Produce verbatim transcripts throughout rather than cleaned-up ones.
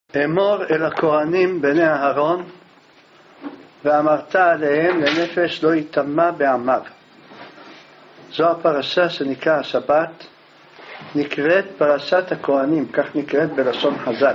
אמור אל הכהנים בני אהרון, ואמרת עליהם לנפש לא יטמא בעמיו. זו הפרשה שנקרא השבת, נקראת פרשת הכהנים, כך נקראת בלשון חז"ל.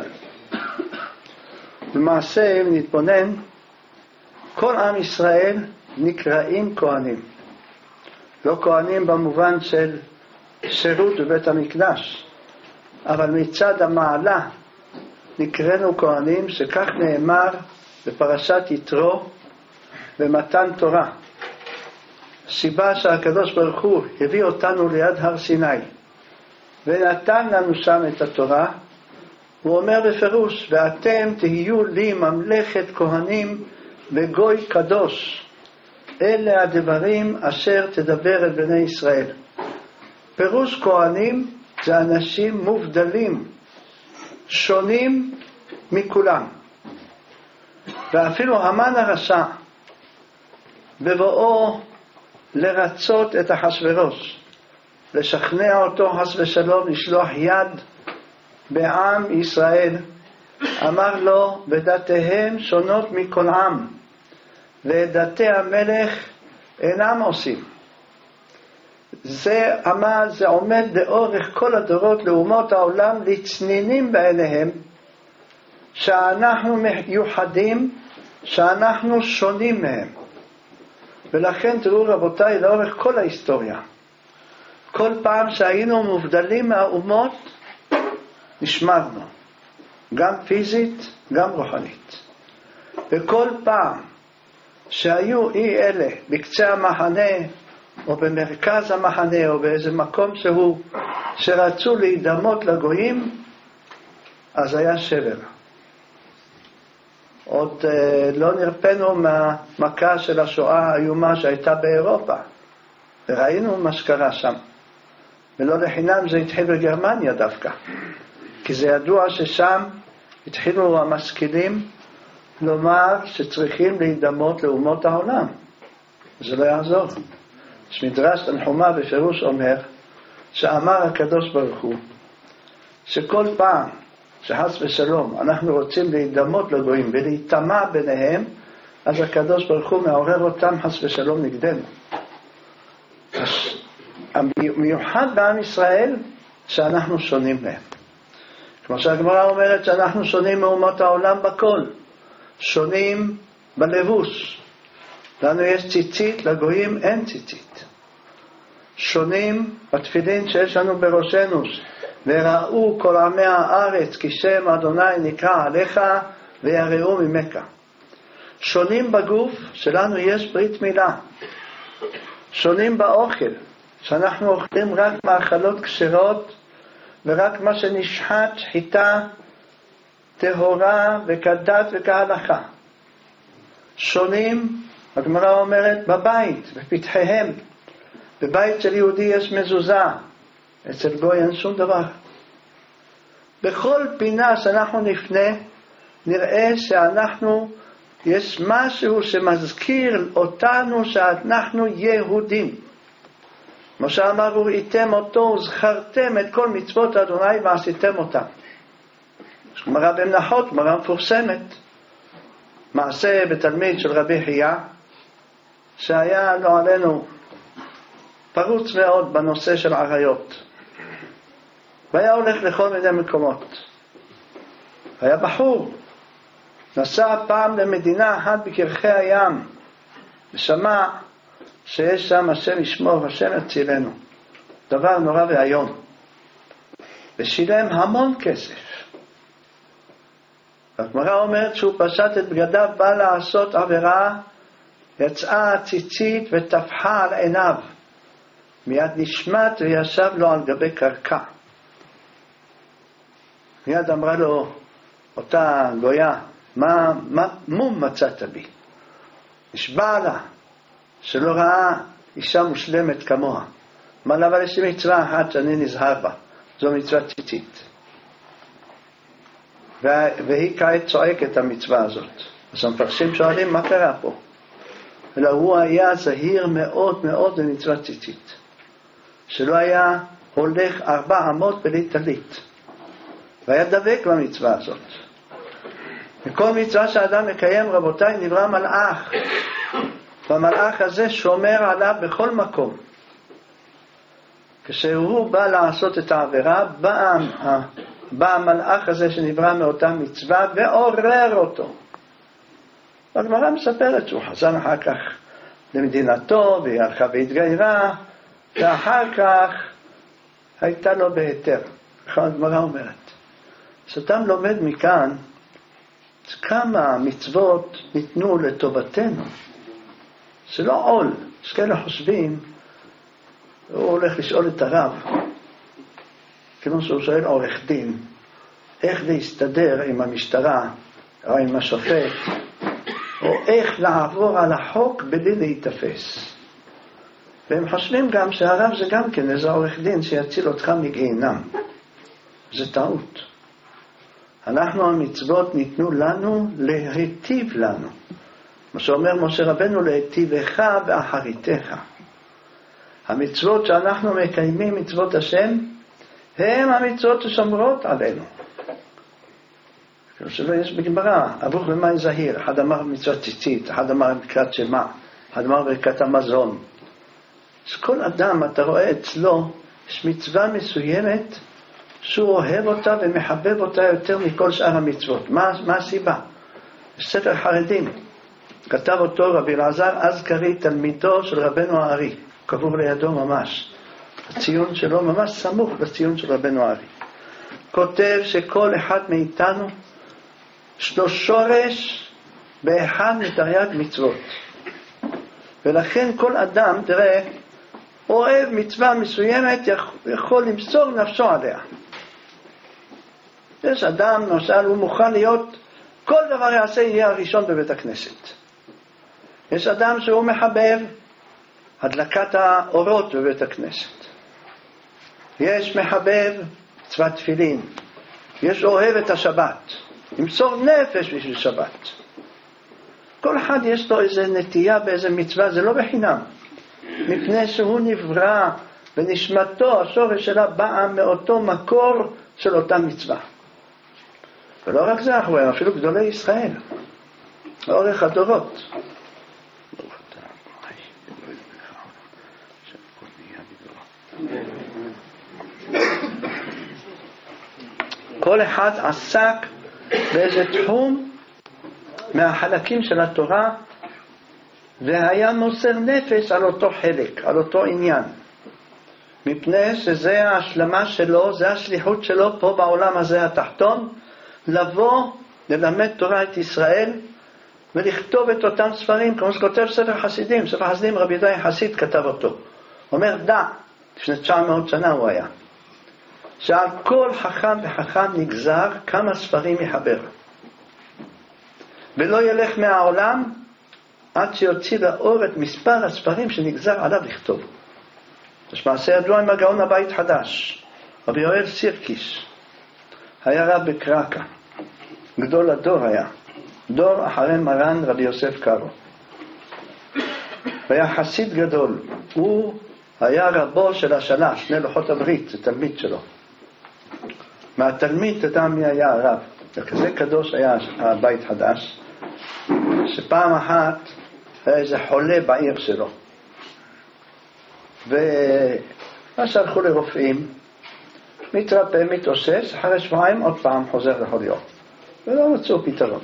למעשה אם נתבונן, כל עם ישראל נקראים כהנים. לא כהנים במובן של שירות בבית המקדש, אבל מצד המעלה נקראנו כהנים, שכך נאמר בפרשת יתרו במתן תורה. הסיבה שהקדוש ברוך הוא הביא אותנו ליד הר סיני ונתן לנו שם את התורה, הוא אומר בפירוש, ואתם תהיו לי ממלכת כהנים וגוי קדוש, אלה הדברים אשר תדבר אל בני ישראל. פירוש כהנים זה אנשים מובדלים, שונים מכולם. ואפילו המן הרשע בבואו לרצות את אחשוורוש, לשכנע אותו חס ושלום לשלוח יד בעם ישראל, אמר לו, ודתיהם שונות מכל עם, ודתי המלך אינם עושים. זה אמר, זה עומד לאורך כל הדורות לאומות העולם לצנינים בעיניהם, שאנחנו מיוחדים, שאנחנו שונים מהם. ולכן תראו רבותיי, לאורך כל ההיסטוריה, כל פעם שהיינו מובדלים מהאומות, נשמרנו, גם פיזית, גם רוחנית. וכל פעם שהיו אי אלה בקצה המחנה, או במרכז המחנה, או באיזה מקום שהוא, שרצו להידמות לגויים, אז היה שבר. עוד אה, לא נרפאנו מהמכה של השואה האיומה שהייתה באירופה, וראינו מה שקרה שם. ולא לחינם זה התחיל בגרמניה דווקא, כי זה ידוע ששם התחילו המשכילים לומר שצריכים להידמות לאומות העולם. זה לא יעזור. מדרש תנחומא בפירוש אומר, שאמר הקדוש ברוך הוא, שכל פעם שחס ושלום אנחנו רוצים להידמות לגויים ולהיטמע ביניהם, אז הקדוש ברוך הוא מעורר אותם חס ושלום נגדנו. המיוחד בעם ישראל שאנחנו שונים מהם. כמו שהגמרא אומרת שאנחנו שונים מאומות העולם בכל, שונים בלבוש. לנו יש ציצית, לגויים אין ציצית. שונים בתפילין שיש לנו בראשנו, וראו כל עמי הארץ כי שם אדוני נקרא עליך ויראו ממך. שונים בגוף, שלנו יש ברית מילה. שונים באוכל, שאנחנו אוכלים רק מאכלות כשרות, ורק מה שנשחט שחיטה טהורה וכדת וכהלכה. שונים, הגמרא אומרת, בבית, בפתחיהם. בבית של יהודי יש מזוזה, אצל גוי אין שום דבר. בכל פינה שאנחנו נפנה, נראה שאנחנו, יש משהו שמזכיר אותנו שאנחנו יהודים. כמו שאמר, וראיתם אותו וזכרתם את כל מצוות אדוני ועשיתם אותם. יש גמרא במנחות, גמרא מפורסמת. מעשה בתלמיד של רבי חייא, שהיה לו עלינו פרוץ מאוד בנושא של עריות. והיה הולך לכל מיני מקומות. היה בחור, נסע פעם למדינה אחת בקרחי הים, ושמע שיש שם השם ישמור, השם יצילנו. דבר נורא והיום. ושילם המון כסף. הגמרא אומרת שהוא פשט את בגדיו, בא לעשות עבירה, יצאה הציצית וטפחה על עיניו. מיד נשמט וישב לו על גבי קרקע. מיד אמרה לו אותה גויה, מה, מה מום מצאת בי? נשבע לה שלא ראה אישה מושלמת כמוה. מה לה, אבל יש לי מצווה אחת שאני נזהר בה, זו מצווה ציצית. והיא כעת צועקת את המצווה הזאת. אז המפרשים שואלים מה קרה פה? אלא הוא היה זהיר מאוד מאוד במצווה ציצית, שלא היה הולך ארבע אמות בלי טלית, והיה דבק במצווה הזאת. וכל מצווה שאדם מקיים, רבותיי, נברא מלאך. והמלאך הזה שומר עליו בכל מקום. כשהוא בא לעשות את העבירה, בא, בא המלאך הזה שנברא מאותה מצווה ועורר אותו. הגמרא מספרת שהוא חזר אחר כך למדינתו והיא הלכה והתגיירה, ואחר כך הייתה לו בהיתר. ככה הגמרא אומרת. אז אדם לומד מכאן כמה מצוות ניתנו לטובתנו. זה לא עול. יש כאלה חושבים, הוא הולך לשאול את הרב, כמו שהוא שואל עורך דין, איך להסתדר עם המשטרה או עם השופט, או איך לעבור על החוק בלי להתאפס. והם חושבים גם שהרב זה גם כן איזה עורך דין שיציל אותך מגיהינם. זה טעות. אנחנו המצוות ניתנו לנו להיטיב לנו. מה שאומר משה רבנו, להיטיבך ואחריתך. המצוות שאנחנו מקיימים, מצוות השם, הם המצוות ששומרות עלינו. כמו שלא יש בגמרא, אברוך במאי זהיר, אחד אמר מצוות ציצית, אחד אמר ברכת שמע, אחד אמר ברכת המזון. אז כל אדם, אתה רואה אצלו, יש מצווה מסוימת שהוא אוהב אותה ומחבב אותה יותר מכל שאר המצוות. מה, מה הסיבה? יש ספר חרדים, כתב אותו רבי אלעזר אזכרי, תלמידו של רבנו הארי, קבור לידו ממש. הציון שלו ממש סמוך לציון של רבנו הארי. כותב שכל אחד מאיתנו יש לו שורש באחד מתרי"ג מצוות. ולכן כל אדם, תראה, אוהב מצווה מסוימת, יכול למסור נפשו עליה. יש אדם, למשל, הוא מוכן להיות, כל דבר יעשה יהיה הראשון בבית הכנסת. יש אדם שהוא מחבב הדלקת האורות בבית הכנסת. יש מחבב מצוות תפילין. יש אוהב את השבת. למסור נפש בשביל שבת. כל אחד יש לו איזה נטייה באיזה מצווה, זה לא בחינם. מפני שהוא נברא ונשמתו, השורש שלה באה מאותו מקור של אותה מצווה. ולא רק זה, אנחנו רואים אפילו גדולי ישראל. לאורך הדורות. כל אחד עסק באיזה תחום מהחלקים של התורה והיה מוסר נפש על אותו חלק, על אותו עניין. מפני שזה ההשלמה שלו, זה השליחות שלו פה בעולם הזה התחתון, לבוא ללמד תורה את ישראל ולכתוב את אותם ספרים, כמו שכותב ספר חסידים. ספר חסידים רבי יהודה חסיד כתב אותו. אומר דע, לפני תשע מאות שנה הוא היה, שעל כל חכם וחכם נגזר כמה ספרים יחבר. ולא ילך מהעולם עד שיוציא לאור את מספר הספרים שנגזר עליו לכתוב. יש מעשה ידוע עם הגאון הבית חדש. רבי יואל סירקיס היה רב בקרקה. גדול הדור היה. דור אחרי מרן רבי יוסף קארו. והיה חסיד גדול. הוא היה רבו של השלש, שני לוחות הברית, זה תלמיד שלו. מהתלמיד תדע מי היה הרב. וכזה קדוש היה הבית חדש, שפעם אחת היה איזה חולה בעיר שלו. ומה שהלכו לרופאים, מתרפא, מתאושש, אחרי שבועיים עוד פעם חוזר לחוליו. ולא מצאו פתרון.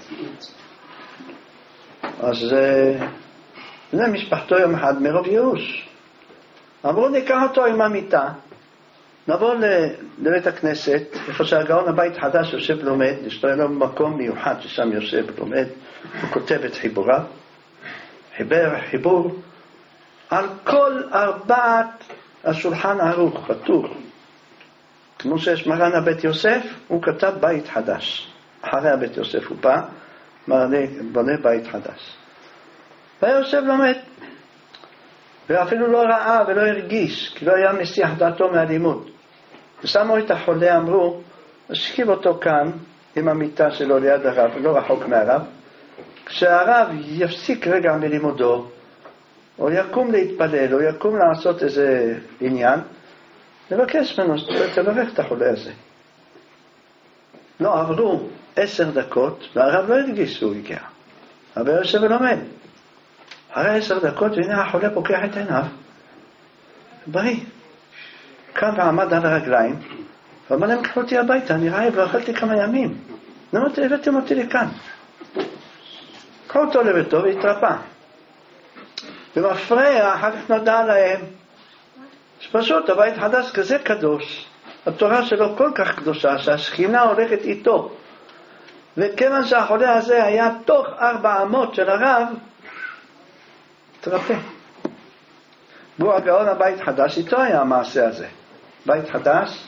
אז בני משפחתו יום אחד מרוב ייאוש. אמרו ניקח אותו עם המיטה, נבוא לבית הכנסת, איפה שהגאון הבית חדש יושב לומד, יש לו מקום מיוחד ששם יושב לומד, הוא כותב את חיבוריו, חיבר חיבור על כל ארבעת השולחן ערוך, הטור. כמו שיש מרן הבית יוסף, הוא כתב בית חדש. אחרי הבית יוסף הוא בא, בונה בית חדש. והיה יושב לומד, ואפילו לא ראה ולא הרגיש, כי לא היה מסיח דעתו מהלימוד. ושמו את החולה, אמרו, השכיב אותו כאן עם המיטה שלו ליד הרב, לא רחוק מהרב. כשהרב יפסיק רגע מלימודו, או יקום להתפלל, או יקום לעשות איזה עניין, לבקש ממנו, תברך את החולה הזה. לא עברו עשר דקות, והרב לא הדגיש שהוא הגיע. הרב יושב ולומד. אחרי עשר דקות, והנה החולה פוקח את עיניו. בריא. קם ועמד על הרגליים, ואמר להם, קחו אותי הביתה, אני רעב, ואכלתי כמה ימים. למה הבאתם אותי לכאן? קחו אותו לביתו והתרפא. במפרע, אחר כך נודע להם, שפשוט הבית חדש כזה קדוש, התורה שלו כל כך קדושה, שהשכינה הולכת איתו. וכיוון שהחולה הזה היה תוך ארבע אמות של הרב, תרפא. והוא הגאון הבית חדש, איתו היה המעשה הזה. בית חדש,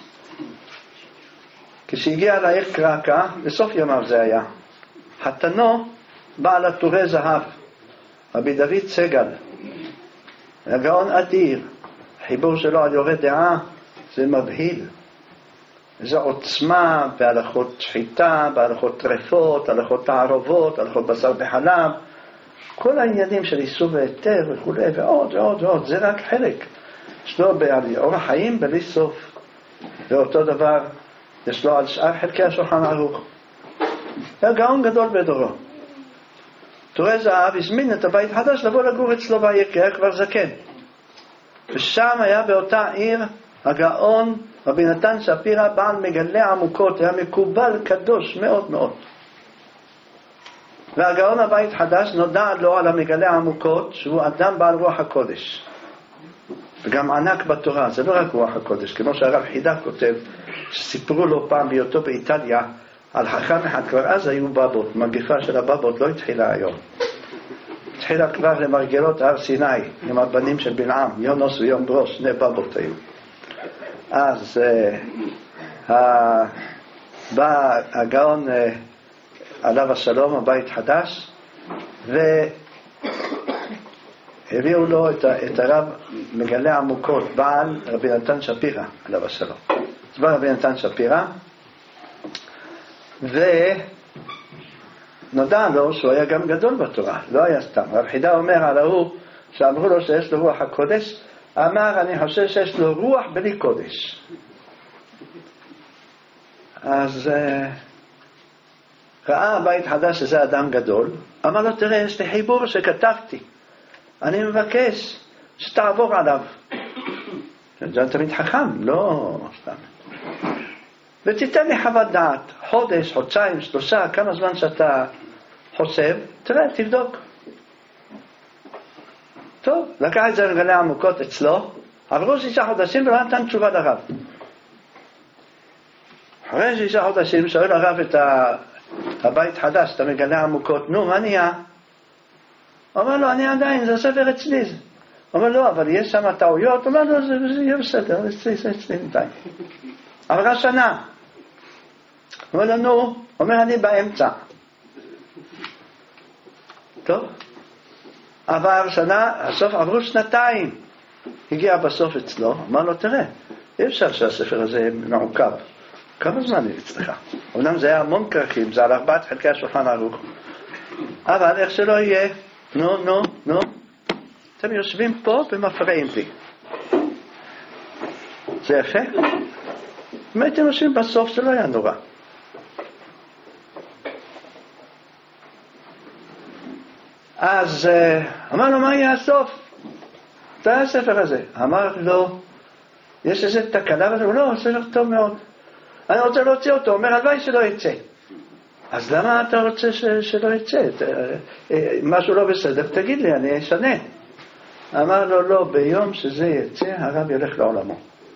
כשהגיע לעיר קרקע, בסוף ימיו זה היה, חתנו בעל עטורי זהב, רבי דוד סגל, הגאון אדיר, החיבור שלו על יורה דעה, זה מבהיל. זה עוצמה בהלכות שחיטה, בהלכות טרפות, הלכות תערובות, הלכות בשר בחלב, כל העניינים של איסור והיתר וכו' ועוד ועוד ועוד, זה רק חלק. יש לו באורח חיים בלי סוף. ואותו דבר יש לו על שאר חלקי השולחן ערוך. היה גאון גדול בדורו. תורי זהב הזמין את הבית חדש לבוא לגור אצלו בעיר, כי היה כבר זקן. ושם היה באותה עיר הגאון רבי נתן שפירא, בעל מגלה עמוקות, היה מקובל קדוש מאוד מאוד. והגאון הבית חדש נודע לו על המגלה העמוקות שהוא אדם בעל רוח הקודש. וגם ענק בתורה, זה לא רק רוח הקודש, כמו שהרב חידה כותב, שסיפרו לו פעם בהיותו באיטליה, על חכם אחד, כבר אז היו בבות, מגפה של הבבות לא התחילה היום. התחילה כבר למרגלות הר סיני, עם הבנים של בלעם, יונוס ויום ברוש, שני בבות היו. אז uh, בא הגאון uh, עליו השלום, הבית חדש, והביאו לו את, את הרב מגלה עמוקות, בעל רבי נתן שפירא, עליו השלום. אז בא רבי נתן שפירא, ונודע לו שהוא היה גם גדול בתורה, לא היה סתם. רב חידה אומר על ההוא, שאמרו לו שיש לו רוח הקודש, אמר, אני חושב שיש לו רוח בלי קודש. אז uh, ראה הבית חדש שזה אדם גדול, אמר לו, תראה, יש לי חיבור שכתבתי, אני מבקש שתעבור עליו. זה תמיד חכם, לא סתם. ותיתן לי חוות דעת, חודש, חודשיים, שלושה, כמה זמן שאתה חושב, תראה, תבדוק. טוב, לקח את זה לגלי עמוקות אצלו, עברו שישה חודשים ולא נתן תשובה לרב. אחרי שישה חודשים שואל הרב את הבית חדש, אתה מגלה עמוקות, נו, מה נהיה? אומר לו, אני עדיין, זה ספר אצלי. אומר לו, אבל יש שם טעויות, אומר לו, זה יהיה בסדר, אצלי, זה אצלי, די. עברה שנה. אומר לו, נו, אומר אני באמצע. טוב. עבר שנה, הסוף עברו שנתיים. הגיע בסוף אצלו, אמר לו, תראה, אי אפשר שהספר הזה מעוקב. כמה זמן אצלך? אמנם זה היה המון כרכים, זה על ארבעת חלקי השולחן ערוך. אבל איך שלא יהיה, נו, נו, נו, אתם יושבים פה ומפריעים לי. זה יפה? אם הייתם יושבים בסוף, זה לא היה נורא. אז אמר לו, מה יהיה הסוף? זה היה הספר הזה. אמר לו, יש איזו תקלה וזה, לא, ספר טוב מאוד. אני רוצה להוציא אותו, אומר, הלוואי שלא יצא. אז למה אתה רוצה ש- שלא יצא? משהו לא בסדר, תגיד לי, אני אשנה. אמר לו, לא, ביום שזה יצא, הרב ילך לעולמו.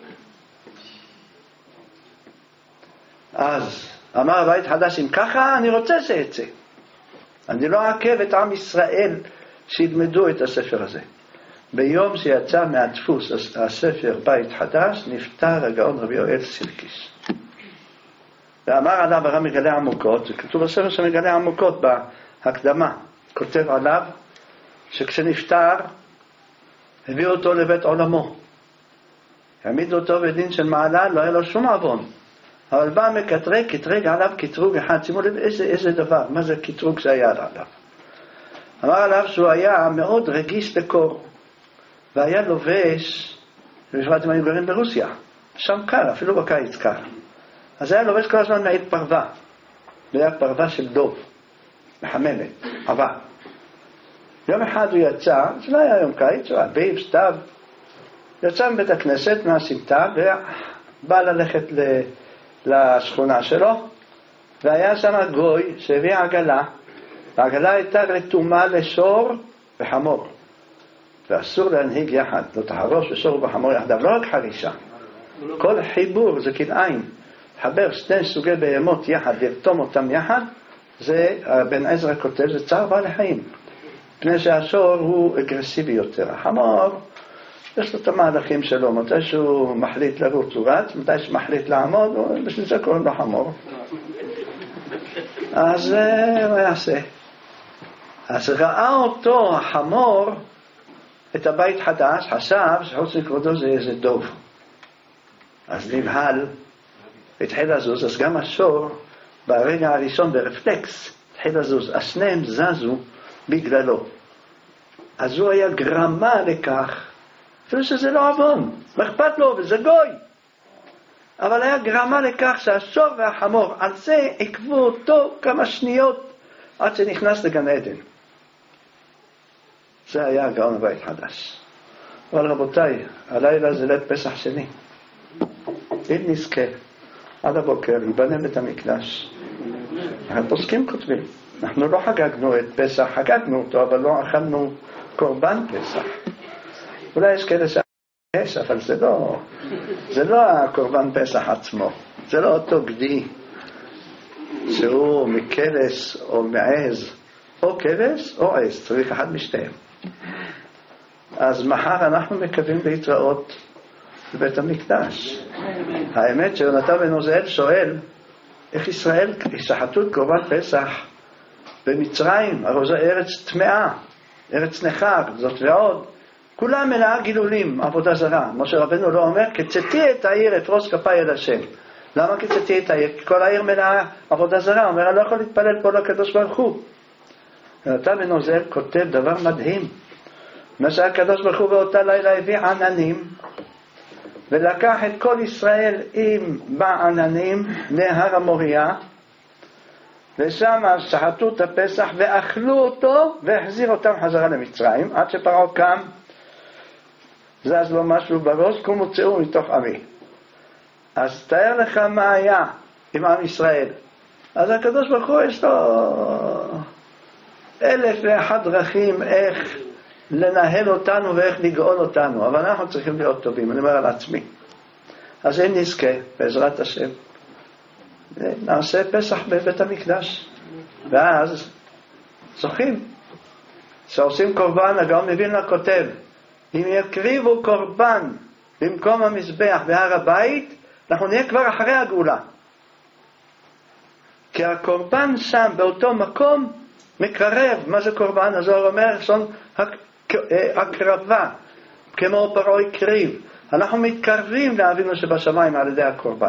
אז אמר הבית חדש, אם ככה, אני רוצה שיצא. אני לא אעכב את עם ישראל שילמדו את הספר הזה. ביום שיצא מהדפוס הספר בית חדש, נפטר הגאון רבי יואל סילקיס. ואמר עליו הרב מגלה עמוקות, זה כתוב בספר שמגלה עמוקות בהקדמה, כותב עליו שכשנפטר, הביאו אותו לבית עולמו. העמידו אותו בדין של מעלה, לא היה לו שום עוון. אבל בא מקטרג, קטרג עליו קטרוג אחד, שימו לב איזה, איזה דבר, מה זה קטרוג שהיה עליו. אמר עליו שהוא היה מאוד רגיש לקור, והיה לובש, בפרט אם היו גרים ברוסיה, שם קר, אפילו בקיץ קר. אז היה לובש כל הזמן מעיל פרווה, והיה פרווה של דוב, מחממת, עבה. יום אחד הוא יצא, זה לא היה יום קיץ, הוא אביב, סתיו, יצא מבית הכנסת מהסמטה, ובא ללכת לשכונה שלו, והיה שם גוי שהביא עגלה, והעגלה הייתה רתומה לשור וחמור. ואסור להנהיג יחד, לא תחרוש ושור וחמור יחדיו, לא רק חרישה. כל חיבור זה כלאיים, חבר שני סוגי בהמות יחד, לרתום אותם יחד, זה, בן עזרא כותב, זה צער בעלי חיים. פני שהשור הוא אגרסיבי יותר. החמור, יש לו את המהלכים שלו, מתי שהוא מחליט לרוץ הוא רץ, מתי שהוא מחליט לעמוד, בשביל זה קוראים לו חמור. אז הוא יעשה. אז ראה אותו החמור, את הבית חדש, חשב שחוץ לכבודו זה איזה דוב. אז נבהל, התחיל לזוז, אז גם השור, ברגע הראשון ברפלקס, התחיל לזוז, אז שניהם זזו בגללו. אז הוא היה גרמה לכך, אפילו שזה לא עוון, מה אכפת לו, וזה גוי. אבל היה גרמה לכך שהשור והחמור, על זה עקבו אותו כמה שניות עד שנכנס לגן עדן. זה היה גאון הבית חדש. אבל רבותיי, הלילה זה ליל פסח שני. אם נזכה, עד הבוקר, ייבנה בית המקדש. הפוסקים כותבים, אנחנו לא חגגנו את פסח, חגגנו אותו, אבל לא אכלנו קורבן פסח. אולי יש כאלה שיש, אבל זה לא, זה לא הקורבן פסח עצמו. זה לא אותו גדי, שהוא מכבש או מעז, או כבש או עז, צריך אחד משתיהם. אז מחר אנחנו מקווים להתראות בבית המקדש. האמת שיונתן בן עוזיאל שואל, איך ישראל שחטו את קורבן פסח במצרים, הרי זו ארץ טמאה, ארץ נחר, זאת ועוד, כולם מלאה גילולים, עבודה זרה. משה רבנו לא אומר, קצתי את העיר, אפרוס כפיי אל השם. למה קצתי את העיר? כי כל העיר מלאה עבודה זרה. אומר, אני לא יכול להתפלל פה לקדוש ברוך הוא. יונתן בן עוזיאל כותב דבר מדהים. מה שהקדוש ברוך הוא באותה לילה הביא עננים, ולקח את כל ישראל עם בעננים להר המוריה, ושם שחטו את הפסח ואכלו אותו והחזיר אותם חזרה למצרים, עד שפרעה קם, זז לו משהו בראש, קומו צאו מתוך עמי. אז תאר לך מה היה עם עם ישראל. אז הקדוש ברוך הוא יש לו אלף ואחת דרכים איך לנהל אותנו ואיך לגאול אותנו, אבל אנחנו צריכים להיות טובים, אני אומר על עצמי. אז אם נזכה, בעזרת השם, נעשה פסח בבית המקדש, ואז זוכים. שעושים קורבן, הגאון מווילנה כותב, אם יקריבו קורבן במקום המזבח בהר הבית, אנחנו נהיה כבר אחרי הגאולה. כי הקורבן שם, באותו מקום, מקרב. מה זה קורבן? אז הוא אומר, שון הקרבה, כמו פרעה הקריב. אנחנו מתקרבים לאבינו שבשמיים על ידי הקורבן.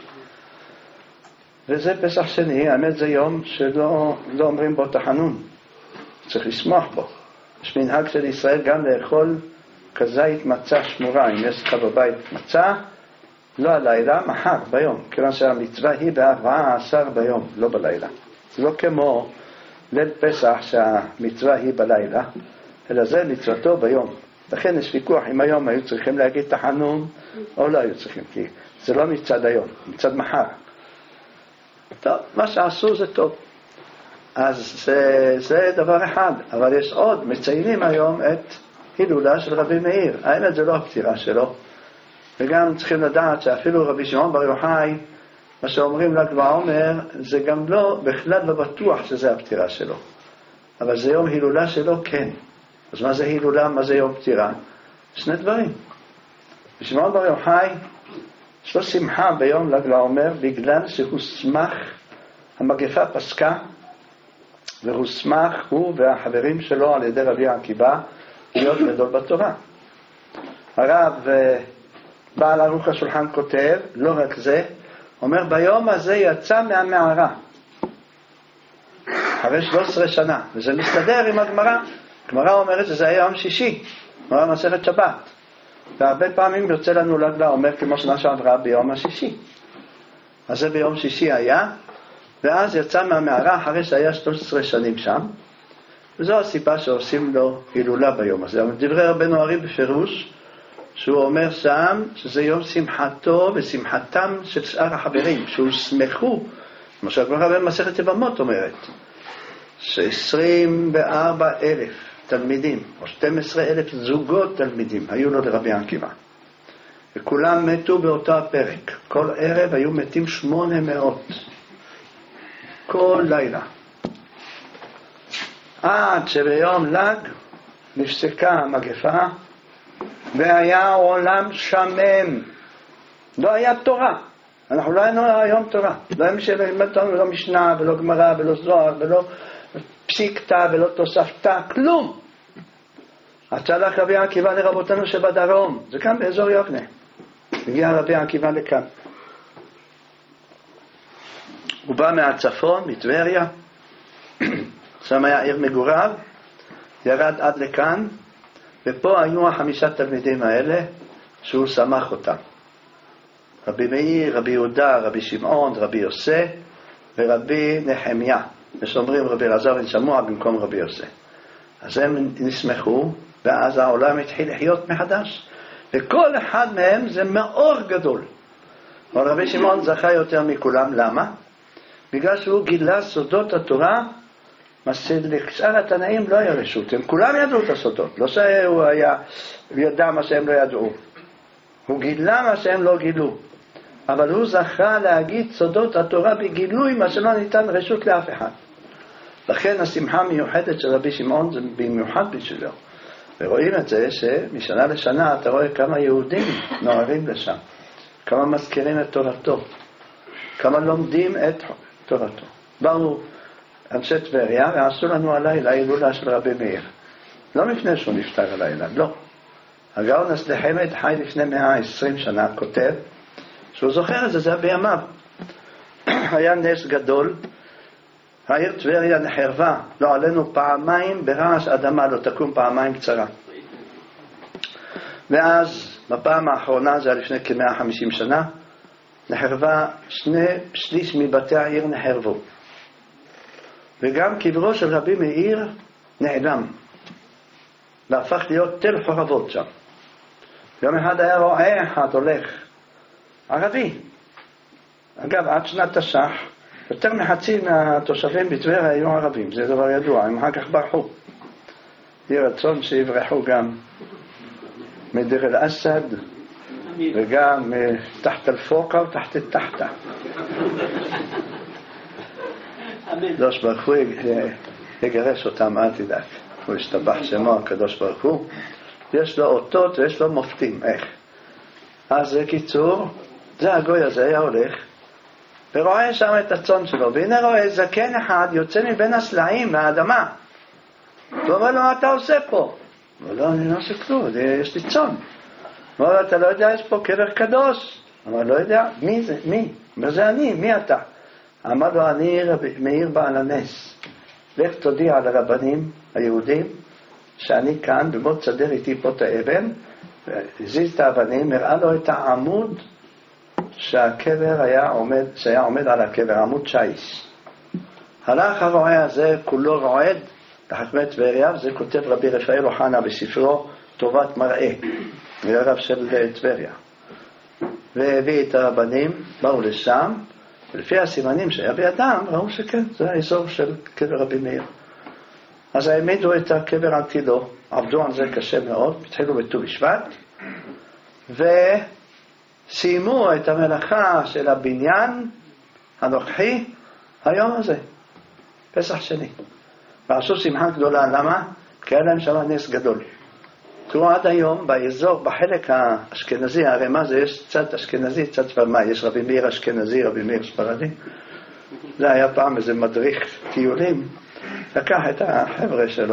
וזה פסח שני, האמת זה יום שלא לא אומרים בו תחנון. צריך לשמוח בו. יש מנהג של ישראל גם לאכול כזית מצה שמורה. אם יש לך בבית מצה, לא הלילה, מחר, ביום. כיוון שהמצווה היא בארבעה עשר ביום, לא בלילה. זה לא כמו ליל פסח שהמצווה היא בלילה, אלא זה מצוותו ביום. לכן יש ויכוח אם היום היו צריכים להגיד תחנון או לא היו צריכים, כי זה לא מצד היום, מצד מחר. טוב, מה שעשו זה טוב. אז זה, זה דבר אחד, אבל יש עוד, מציינים היום את הילולה של רבי מאיר. האמת זה לא הפטירה שלו, וגם צריכים לדעת שאפילו רבי שמעון בר יוחאי, מה שאומרים ל"ג בעומר, זה גם לא, בכלל לא בטוח שזה הפטירה שלו. אבל זה יום הילולה שלו, כן. אז מה זה הילולה, מה זה יום פטירה? שני דברים. רבי שמעון בר יוחאי, יש לו שמחה ביום ל"ג בעומר, בגלל שהוא שמח, המגפה פסקה, והוא שמח, הוא והחברים שלו על ידי רבי עקיבא, להיות גדול בתורה. הרב בעל ערוך השולחן כותב, לא רק זה, אומר ביום הזה יצא מהמערה, אחרי שלוש עשרה שנה, וזה מסתדר עם הגמרא. הגמרא אומרת שזה היה יום שישי, גמרא מסכת שבת, והרבה פעמים יוצא לנו ל"ג בעומר כמו שנה שעברה ביום השישי. אז זה ביום שישי היה, ואז יצא מהמערה אחרי שהיה שלוש עשרה שנים שם, וזו הסיבה שעושים לו הילולה ביום הזה. אבל דברי רבנו הרי בפירוש, שהוא אומר שם שזה יום שמחתו ושמחתם של שאר החברים, שהוא שמחו, כמו שהגמרא במסכת יבמות אומרת, ש-עשרים וארבעה אלף תלמידים, או שנים עשר אלף זוגות תלמידים, היו לו לרבי עקיבא. וכולם מתו באותו הפרק. כל ערב היו מתים שמונה מאות. כל לילה. עד שביום ל"ג נפסקה המגפה, והיה עולם שמם. לא היה תורה. אנחנו לא היינו היום תורה. לא היה מי שלימד אותנו, לא משנה, ולא גמרא, ולא זוהר, ולא פסיקתא, ולא תוספתא, כלום. אז צלח רבי עקיבא לרבותינו שבדרום. זה כאן באזור יבנה. הגיע רבי עקיבא לכאן. הוא בא מהצפון, מטבריה. שם היה עיר מגוריו. ירד עד לכאן. ופה היו החמישה תלמידים האלה שהוא שמח אותם. רבי מאיר, רבי יהודה, רבי שמעון, רבי יוסי ורבי נחמיה. ושאומרים רבי אלעזר בן שמוע במקום רבי יוסי. אז הם נשמחו, ואז העולם התחיל לחיות מחדש. וכל אחד מהם זה מאור גדול. אבל רבי שמעון זכה יותר מכולם. למה? בגלל שהוא גילה סודות התורה, מה שלשאר התנאים לא היה רשות. הם כולם ידעו את הסודות. לא שהוא היה, ידע מה שהם לא ידעו. הוא גילה מה שהם לא גילו. אבל הוא זכה להגיד סודות התורה בגילוי, מה שלא ניתן רשות לאף אחד. לכן השמחה מיוחדת של רבי שמעון זה במיוחד בשבילו. ורואים את זה שמשנה לשנה אתה רואה כמה יהודים נוערים לשם. כמה מזכירים את תורתו. כמה לומדים את תורתו. באו אנשי טבריה ועשו לנו הלילה הילולה של רבי מאיר. לא לפני שהוא נפטר הלילה, לא. הגאון השדה חמד חי לפני מאה ועשרים שנה, כותב, שהוא זוכר את זה, זה בימיו. היה נס גדול, העיר טבריה נחרבה, לא עלינו פעמיים ברעש אדמה, לא תקום פעמיים קצרה. ואז, בפעם האחרונה, זה היה לפני כ-מאה וחמישים שנה, נחרבה, שני שליש מבתי העיר נחרבו. וגם קברו של רבי מאיר נעלם, והפך להיות תל חורבות שם. יום אחד היה רועה אחד הולך, ערבי. אגב, עד שנת תש"ח, יותר מחצי מהתושבים בטבריה היו ערבים, זה דבר ידוע, הם אחר כך ברחו. יהיה רצון שיברחו גם מדיר אל-אסד, וגם תחת אל-פוקה ותחת אל-תחתה. הקדוש ברוך הוא יגרש אותם, אל תדאג. הוא ישתבח שמו הקדוש ברוך הוא. יש לו אותות ויש לו מופתים. איך? אז בקיצור, זה הגוי הזה היה הולך, ורואה שם את הצאן שלו, והנה רואה זקן אחד יוצא מבין הסלעים מהאדמה. הוא אומר לו, מה אתה עושה פה? הוא אומר לו, אני לא עושה כלום, יש לי צאן. הוא אומר לו, אתה לא יודע, יש פה קבר קדוש. הוא אומר, לא יודע, מי זה? מי? הוא אומר, זה אני, מי אתה? אמר לו, אני מאיר בעל הנס. לך תודיע לרבנים היהודים שאני כאן, ובוא תסדר איתי פה את האבן, והזיז את האבנים, הראה לו את העמוד שהקבר היה עומד, שהיה עומד על הקבר, עמוד שייש. הלך הרועה הזה, כולו רועד, לחכמי טבריה, וזה כותב רבי רפאל אוחנה בספרו טובת מראה, הרב של טבריה. והביא את הרבנים, באו לשם, ולפי הסימנים שהיה בידם, ראו שכן, זה האזור של קבר רבי מאיר. אז העמידו את הקבר על תילו, עבדו על זה קשה מאוד, התחילו בט"ו בשבט, וסיימו את המלאכה של הבניין הנוכחי היום הזה, פסח שני. ועשו שמחה גדולה, למה? כי היה להם שם נס גדול. תראו עד היום באזור, בחלק האשכנזי, הרי מה זה? יש צד אשכנזי, צד ספרדי, יש רבי מאיר אשכנזי, רבי מאיר ספרדי. זה היה פעם איזה מדריך טיולים, לקח את החבר'ה שלו,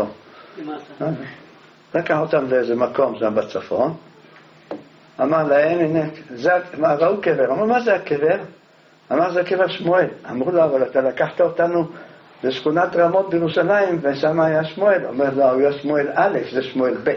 לקח אותם לאיזה מקום שם בצפון, אמר להם, הנה, זה, מה, ראו קבר, אמרו, מה זה הקבר? אמר, זה קבר שמואל. אמרו לו, אבל אתה לקחת אותנו לשכונת רמות בירושלים, ושם היה שמואל. אומר, לא, הוא היה שמואל א', זה שמואל ב'.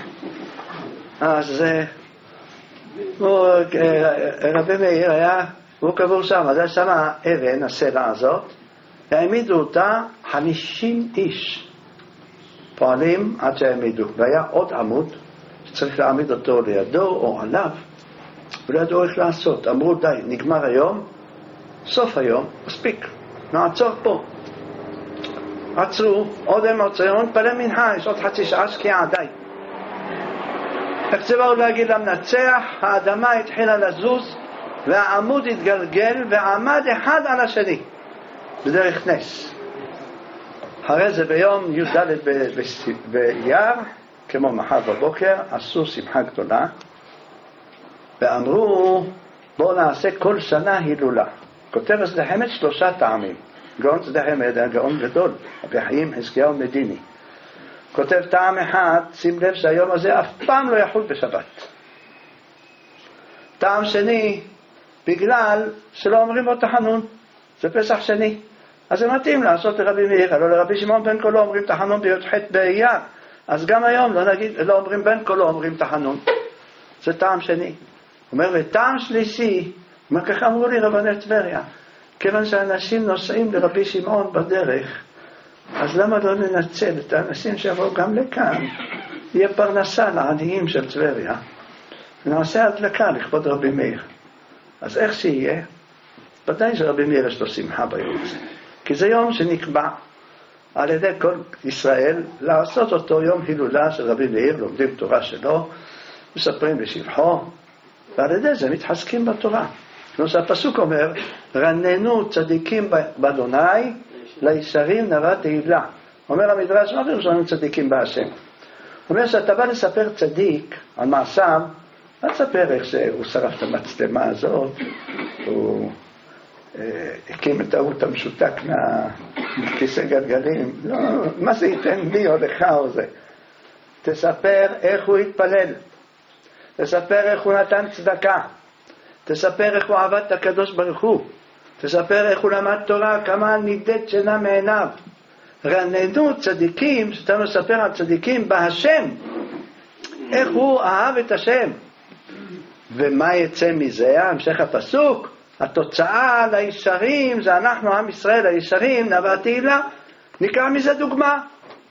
אז רבי מאיר היה והוא קבור שם. אז היה שמה אבן, הסלע הזאת, והעמידו אותה חמישים איש פועלים עד שהעמידו. והיה עוד עמוד שצריך להעמיד אותו לידו או עליו, ולא ידעו איך לעשות. אמרו די, נגמר היום, סוף היום, מספיק, נעצור פה. עצרו, עוד הם עצרו, נתפלל מנחה, יש עוד חצי שעה שקיעה, די. איך זה באו להגיד למנצח? האדמה התחילה לזוז והעמוד התגלגל ועמד אחד על השני בדרך נס. הרי זה ביום י"ד באייר, כמו מחר בבוקר, עשו שמחה גדולה ואמרו בואו נעשה כל שנה הילולה. כותב שדה חמד שלושה טעמים. גאון שדה חמד היה גאון גדול, רבי חיים חזקיהו מדיני. כותב טעם אחד, שים לב שהיום הזה אף פעם לא יחול בשבת. טעם שני, בגלל שלא אומרים בו תחנון, זה פסח שני. אז זה מתאים לעשות לרבי מאיר, לא לרבי שמעון בן קולו אומרים תחנון בי"ח באייר. אז גם היום לא נגיד, לא אומרים בן קולו אומרים תחנון. זה טעם שני. הוא אומר, וטעם שלישי, מה ככה אמרו לי רבני טבריה, כיוון שאנשים נוסעים לרבי שמעון בדרך, אז למה לא ננצל את האנשים שיבואו גם לכאן? יהיה פרנסה לעניים של טבריה, ונעשה הדלקה לכבוד רבי מאיר. אז איך שיהיה? ודאי שרבי מאיר יש לו שמחה ביום הזה, כי זה יום שנקבע על ידי כל ישראל לעשות אותו יום הילולה של רבי מאיר, לומדים תורה שלו, מספרים לשבחו, ועל ידי זה מתחזקים בתורה. כמו שהפסוק אומר, רננו צדיקים באדוני, לישרים נבע תהילה. אומר המדרש, מה פירושנו צדיקים בהשם? הוא אומר שאתה בא לספר צדיק על מעשיו, אל תספר איך שהוא שרף את המצלמה הזאת, הוא אה, הקים את האוט המשותק מכיסא גלגלים, לא, מה זה ייתן לי או לך או זה? תספר איך הוא התפלל, תספר איך הוא נתן צדקה, תספר איך הוא עבד את הקדוש ברוך הוא, תספר איך הוא למד תורה, כמה נידד שינה מעיניו. רננו צדיקים, שאתה מספר על צדיקים בהשם, איך הוא אהב את השם. ומה יצא מזה? המשך הפסוק, התוצאה לישרים, זה אנחנו עם ישראל הישרים, נבע תהילה, נקרא מזה דוגמה.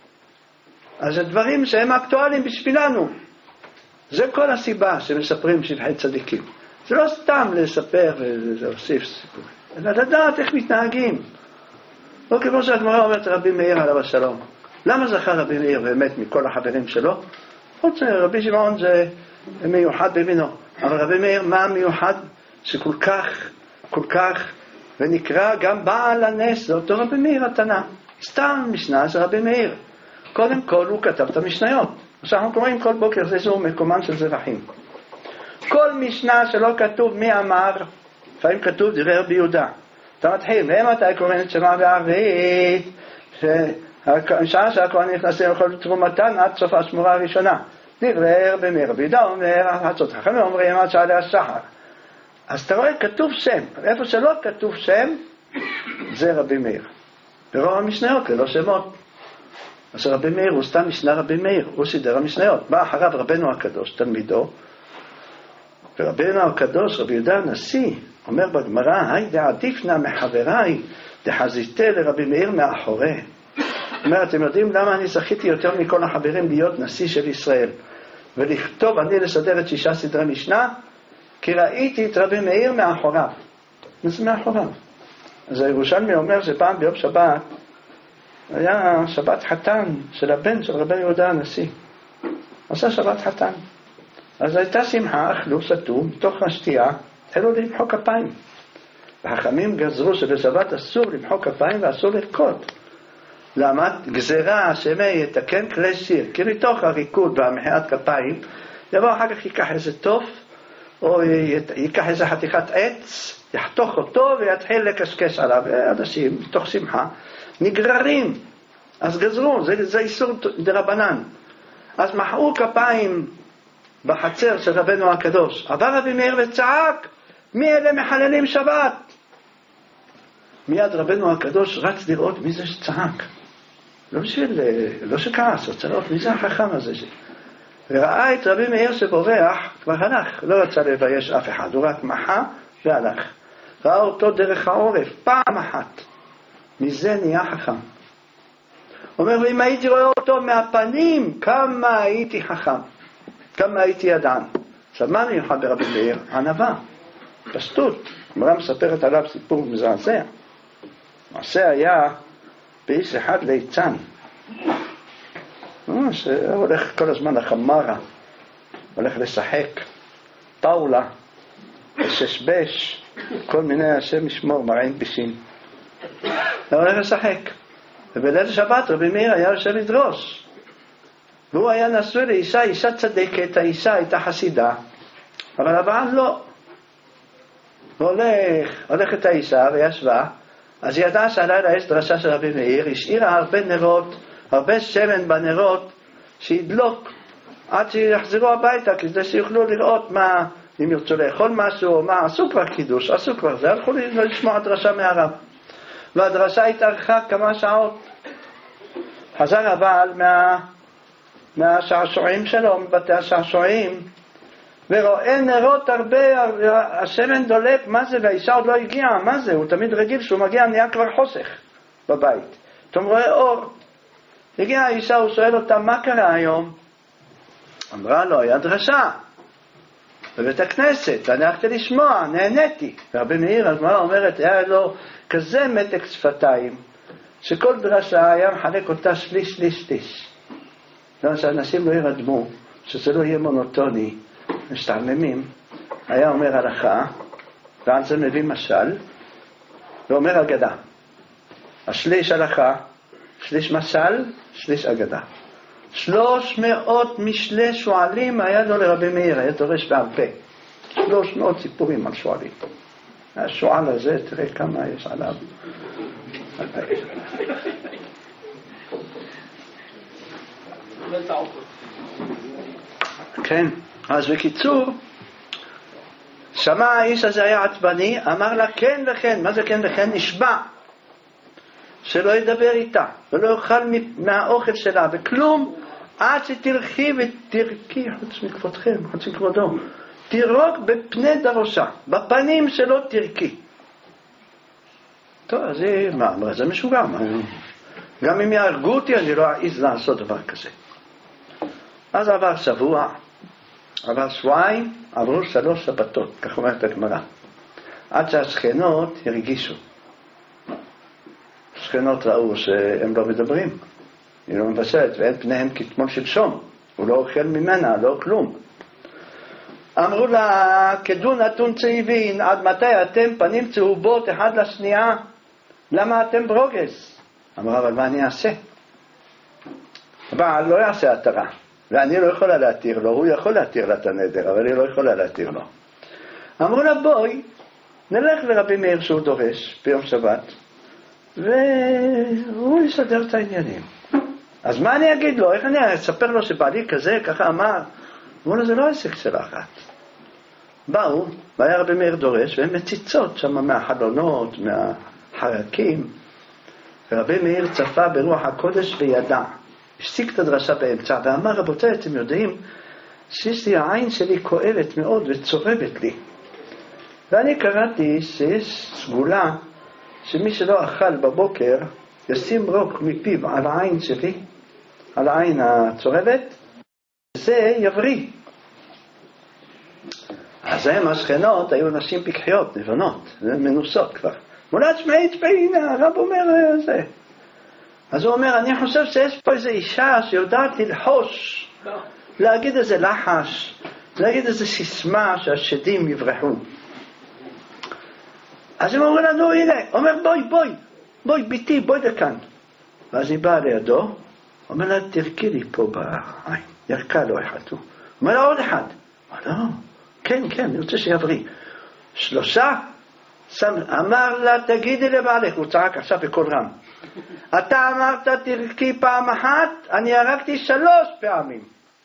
אז זה דברים שהם אקטואליים בשבילנו. זה כל הסיבה שמספרים שבחי צדיקים. זה לא סתם לספר ולהוסיף סיפור, אלא לדעת איך מתנהגים. לא כמו שהגמרא אומרת רבי מאיר עליו השלום. למה זכה רבי מאיר באמת מכל החברים שלו? חוץ רבי שמעון זה מיוחד במינו. אבל רבי מאיר מה מיוחד? שכל כך, כל כך, ונקרא גם בעל הנס, זה אותו רבי מאיר התנא. סתם משנה זה רבי מאיר. קודם כל הוא כתב את המשניות. אנחנו קוראים כל בוקר, זה זהו מקומן של זבחים. כל משנה שלא כתוב מי אמר, לפעמים כתוב דברי רבי יהודה. אתה מתחיל, ומתי קוראים את שמה בערבית, שעה שהכהנים נכנסים לכל תרומתן עד סוף השמורה הראשונה. דברי רבי מאיר, רבי יהודה אומר, הצות חכמים אומרים עד שעלי השחר. אז אתה רואה, כתוב שם. איפה שלא כתוב שם, זה רבי מאיר. ברוב המשניות, ללא שמות. אז רבי מאיר הוא סתם משנה רבי מאיר, הוא סידר המשניות. בא אחריו רבנו הקדוש, תלמידו, ורבנו הקדוש, רבי יהודה הנשיא, אומר בגמרא, היי דעדיפנה מחבריי, דחזיתה לרבי מאיר מאחורי. אומר, אתם יודעים למה אני זכיתי יותר מכל החברים להיות נשיא של ישראל, ולכתוב אני לסדר את שישה סדרי משנה, כי ראיתי את רבי מאיר מאחוריו. מה זה מאחוריו? אז הירושלמי אומר שפעם ביום שבת, היה שבת חתן של הבן של רבי יהודה הנשיא. עשה שבת חתן. אז הייתה שמחה, אכלו, סתו, מתוך השתייה, אלו למחוא כפיים. והחכמים גזרו שבשבת אסור למחוא כפיים ואסור לרקוד. למה? גזרה שמא יתקן כלי שיר, כי מתוך הריקוד והמחיאת כפיים, יבוא אחר כך ייקח איזה תוף, או ייקח איזה חתיכת עץ, יחתוך אותו ויתחיל לקשקש עליו. אנשים, מתוך שמחה, נגררים. אז גזרו, זה, זה איסור דרבנן. אז מחאו כפיים בחצר של רבנו הקדוש. עבר רבי מאיר וצעק, מי אלה מחללים שבת? מיד רבנו הקדוש רץ לראות מי זה שצעק. לא בשביל, לא שכעס, הוא צריך לראות מי זה החכם הזה. וראה את רבי מאיר שבורח, כבר הלך, לא רצה לבייש אף אחד, הוא רק מחה והלך. ראה אותו דרך העורף, פעם אחת. מזה נהיה חכם. אומר, ואם הייתי רואה אותו מהפנים, כמה הייתי חכם, כמה הייתי ידען. עכשיו, מה מיוחד ברבי מאיר? ענווה, פשטות. הגמרא מספרת עליו סיפור מזעזע. מעשה היה באיש אחד ליצן. הוא הולך כל הזמן לחמרה, הולך לשחק, טאולה, לששבש, כל מיני השם ישמור, מרעין בישין. הוא הולך לשחק. ובליל שבת רבי מאיר היה יושב לדרוש. והוא היה נשוי לאישה, אישה צדקת, האישה הייתה חסידה, אבל הבעל לא. והולך, הולכת האישה וישבה, אז היא ידעה שהלילה יש דרשה של רבי מאיר, השאירה הרבה נרות, הרבה שמן בנרות, שידלוק עד שיחזרו הביתה, כדי שיוכלו לראות מה, אם ירצו לאכול משהו או מה, עשו כבר קידוש, עשו כבר זה, הלכו לשמוע דרשה מהרב. והדרשה התארכה כמה שעות. חזר הבעל מה, מהשעשועים שלו, מבתי השעשועים, ורואה נרות הרבה, השמן דולק, מה זה? והאישה עוד לא הגיעה, מה זה? הוא תמיד רגיל שהוא מגיע, נהיה כבר חוסך בבית. אתם רואה אור. הגיעה האישה, הוא שואל אותה, מה קרה היום? אמרה לו, היה דרשה בבית הכנסת, אני הלכתי לשמוע, נהניתי. רבי מאיר, הגמרא אומרת, היה לו כזה מתק שפתיים, שכל דרשה היה מחלק אותה שליש, שליש, שליש. לא, שאנשים לא ירדמו, שזה לא יהיה מונוטוני, משתעממים. היה אומר הלכה, ועל זה מביא משל, ואומר אגדה. השליש הלכה, שליש משל, שליש אגדה. שלוש מאות משלי שואלים היה לו לרבי מאיר, היה דורש בעל פה. שלוש מאות סיפורים על שואלים. השואל הזה, תראה כמה יש עליו. כן, אז בקיצור, שמע האיש הזה היה עצבני, אמר לה כן וכן, מה זה כן וכן? נשבע שלא ידבר איתה ולא יאכל מהאוכל שלה וכלום, עד שתלכי ותרקי, חוץ מכבודכם, חוץ מכבודו, תירוק בפני דרושה, בפנים שלו תרקי. טוב, אז היא, מה, אמרה, זה משוגע, גם אם יהרגו אותי אני לא אעז לעשות דבר כזה. אז עבר שבוע, עבר שבועיים, עברו שלוש שבתות, כך אומרת הגמרא, עד שהשכנות הרגישו. השכנות ראו שהם לא מדברים, היא לא מבשלת, ואין פניהם כתמול שלשום, הוא לא אוכל ממנה, לא כלום. אמרו לה, כדו נתון צהיבין, עד מתי אתם פנים צהובות אחד לשנייה? למה אתם ברוגז? אמרה, אבל מה אני אעשה? אבל לא יעשה התרה, ואני לא יכולה להתיר לו, הוא יכול להתיר לה את הנדר, אבל היא לא יכולה להתיר לו. אמרו לה, בואי, נלך לרבי מאיר שהוא דורש ביום שבת, והוא יסדר את העניינים. אז מה אני אגיד לו? איך אני אספר לו שבעלי כזה, ככה אמר? אמרו לו, זה לא עסק של אחת. באו, והיה רבי מאיר דורש, והם מציצות שם מהחלונות, מהחרקים. ורבי מאיר צפה ברוח הקודש וידע. השתיק את הדרשה באמצע, ואמר, רבותיי, אתם יודעים, שיש לי העין שלי כואבת מאוד וצורבת לי. ואני קראתי שיש סגולה, שמי שלא אכל בבוקר, ישים רוק מפיו על העין שלי, על העין הצורבת, זה יבריא. אז הם השכנות, היו נשים פיקחיות, נבנות, מנוסות כבר. מולד שמעית פעינה, הרב אומר זה. אז הוא אומר, אני חושב שיש פה איזו אישה שיודעת ללחוש, להגיד איזה לחש, להגיד איזה סיסמה שהשדים יברחו. אז הם אומרים לנו, הנה, אומר בואי, בואי, בואי, ביתי, בואי לכאן. ואז היא באה לידו, אומר לה, תרקי לי פה בעין, ירקה לו אחד. הוא אומר לה, עוד אחד. אמר לא, כן, כן, אני רוצה שיבריא. שלושה, אמר לה, תגידי לבעלך, הוא צעק עכשיו בקול רם. אתה אמרת, תרקי פעם אחת, אני הרגתי שלוש פעמים.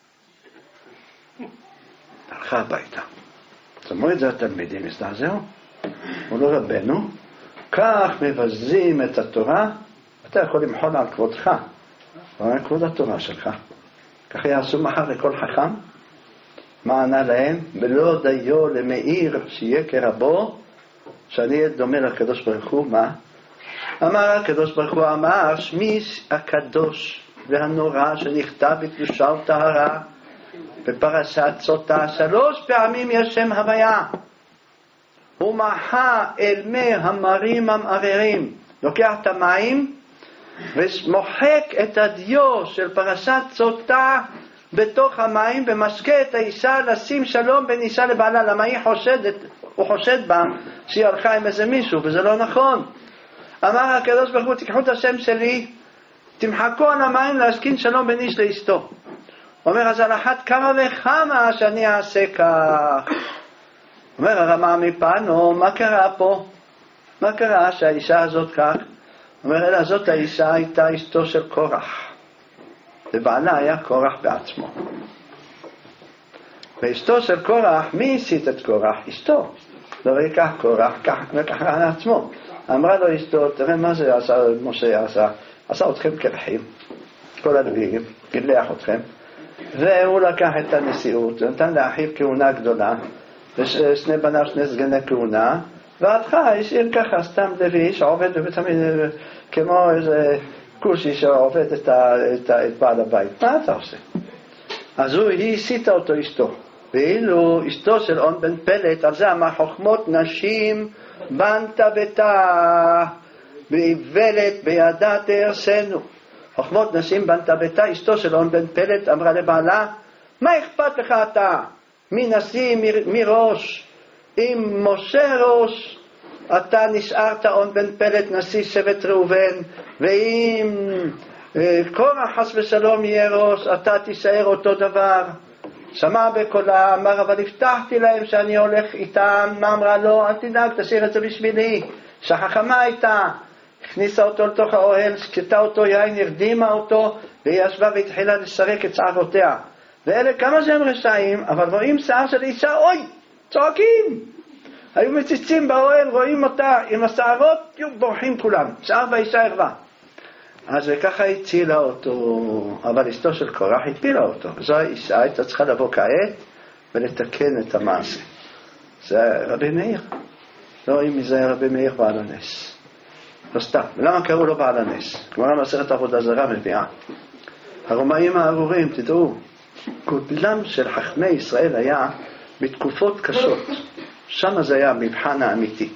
הלכה הביתה. שמעו את זה התלמידים, הזדעזעו. הוא לא רבנו, כך מבזים את התורה, אתה יכול למחול על כבודך, אבל על כבוד התורה שלך. כך יעשו מחר לכל חכם. מה ענה להם? ולא דיו למאיר שיהיה כרבו, שאני אהיה דומה לקדוש ברוך הוא, מה? אמר הקדוש ברוך הוא, אמר שמי הקדוש והנורא שנכתב בקדושה וטהרה בפרשת סוטה, שלוש פעמים יש שם הוויה. הוא מחה אל מי המרים המערערים, לוקח את המים ומוחק את הדיו של פרשת סוטה בתוך המים ומשקה את האישה לשים שלום בין אישה לבעלה. למה היא חושדת, הוא חושד בה שהיא הלכה עם איזה מישהו, וזה לא נכון. אמר הקדוש ברוך הוא, תיקחו את השם שלי, תמחקו על המים להשכין שלום בין איש לאשתו. אומר, אז על אחת כמה וכמה שאני אעשה כך. אומר הרמה מפנו, מה קרה פה? מה קרה שהאישה הזאת כך? אומר, אלא זאת האישה הייתה אשתו של קורח, ובעלה היה קורח בעצמו. ואשתו של קורח, מי הסית את קורח? אשתו. לא יקח קורח, לקח על עצמו. אמרה לו אשתו, תראה מה זה עשה, משה עשה, עשה אתכם קרחים, כל הלוויים, גילח אתכם, והוא לקח את הנשיאות, נתן לאחיו כהונה גדולה, ושני בניו שני סגני כהונה, ועדך השאיר ככה סתם לוי שעובד ותמיד כמו איזה כושי שעובד את, ה, את, ה, את בעל הבית. מה אתה עושה? אז הוא, היא הסיתה אותו אשתו, ואילו אשתו של און בן פלט, על זה אמר חוכמות נשים בנת ביתה באיוולת בידה תהרסנו. חוכמות נשים בנת ביתה. אשתו של און בן פלט אמרה לבעלה, מה אכפת לך אתה מי נשיא מי ראש? אם משה ראש אתה נשארת און בן פלט נשיא שבט ראובן, ואם קורח חס ושלום יהיה ראש אתה תישאר אותו דבר. שמע בקולה, אמר, אבל הבטחתי להם שאני הולך איתם. מה אמרה לו? אל תדאג, תשאיר את זה בשבילי. שחכמה הייתה, הכניסה אותו לתוך האוהל, שקטה אותו יין, הרדימה אותו, והיא ישבה והתחילה לשרק את שערותיה. ואלה כמה שהם רשעים, אבל רואים שיער של אישה, אוי, צועקים. היו מציצים באוהל, רואים אותה עם השערות, יהיו בורחים כולם. שער באישה ערווה. אז ככה הצילה אותו, אבל אשתו של קורח הפילה אותו. זו האישה הייתה צריכה לבוא כעת ולתקן את המעשה. זה רבי מאיר. לא רואים מזה רבי מאיר בעל הנס. לא סתם. ולמה קראו לו בעל הנס? כלומר מסכת עבודה זרה מביאה. הרומאים הארורים, תדעו, גודלם של חכמי ישראל היה בתקופות קשות. שם זה היה המבחן האמיתי.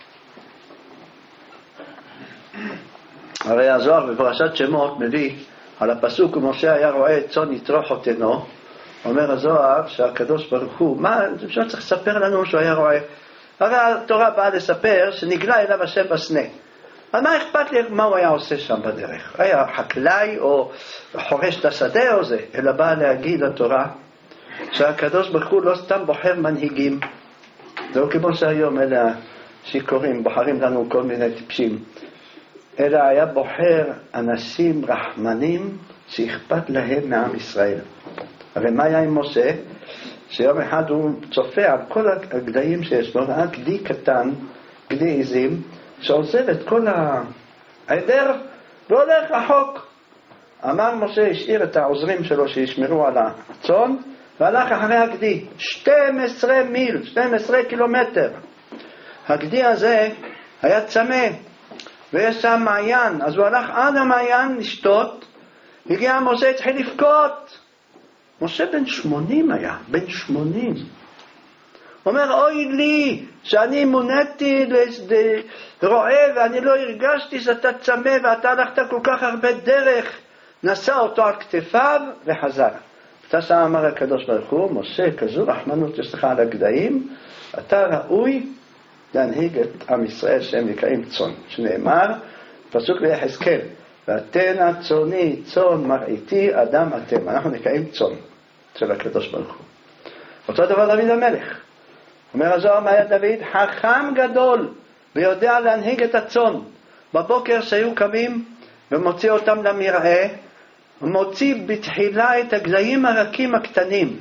הרי הזוהר בפרשת שמות מביא על הפסוק ומשה היה רואה את צאן יטרוף חותנו. אומר הזוהר שהקדוש ברוך הוא, מה אפשר צריך לספר לנו שהוא היה רואה? הרי התורה באה לספר שנגלה אליו השם בסנה. אז מה אכפת לי מה הוא היה עושה שם בדרך? היה חקלאי או חורש את השדה או זה? אלא באה להגיד לתורה שהקדוש ברוך הוא לא סתם בוחר מנהיגים. זה לא כמו שהיום אלה שיקורים בוחרים לנו כל מיני טיפשים, אלא היה בוחר אנשים רחמנים שאכפת להם מעם ישראל. הרי מה היה עם משה? שיום אחד הוא צופה על כל הגדיים שיש לו, ראה גדי קטן, גדי עזים, שעוזב את כל העדר והולך רחוק. אמר משה, השאיר את העוזרים שלו שישמרו על הצאן, והלך אחרי הגדי, שתים עשרה מיל, שתים עשרה קילומטר. הגדי הזה היה צמא, ויש שם מעיין, אז הוא הלך עד המעיין לשתות, הגיע משה, התחיל לבכות. משה בן שמונים היה, בן שמונים. אומר, אוי לי, שאני מוניתי לרועה, ואני לא הרגשתי שאתה צמא, ואתה הלכת כל כך הרבה דרך. נשא אותו על כתפיו וחזר. אתה שם אמר הקדוש ברוך הוא, משה, כזו רחמנות יש לך על הגדיים, אתה ראוי להנהיג את עם ישראל שהם נקראים צאן, שנאמר פסוק ביחזקאל, ואתן הצאני צאן מרעיתי אדם אתם. אנחנו נקראים צאן של הקדוש ברוך הוא. אותו דבר דוד המלך, אומר הזוהר, מה היה דוד? חכם גדול ויודע להנהיג את הצאן. בבוקר שהיו קמים ומוציא אותם למרעה, מוציא בתחילה את הגזעים הרכים הקטנים,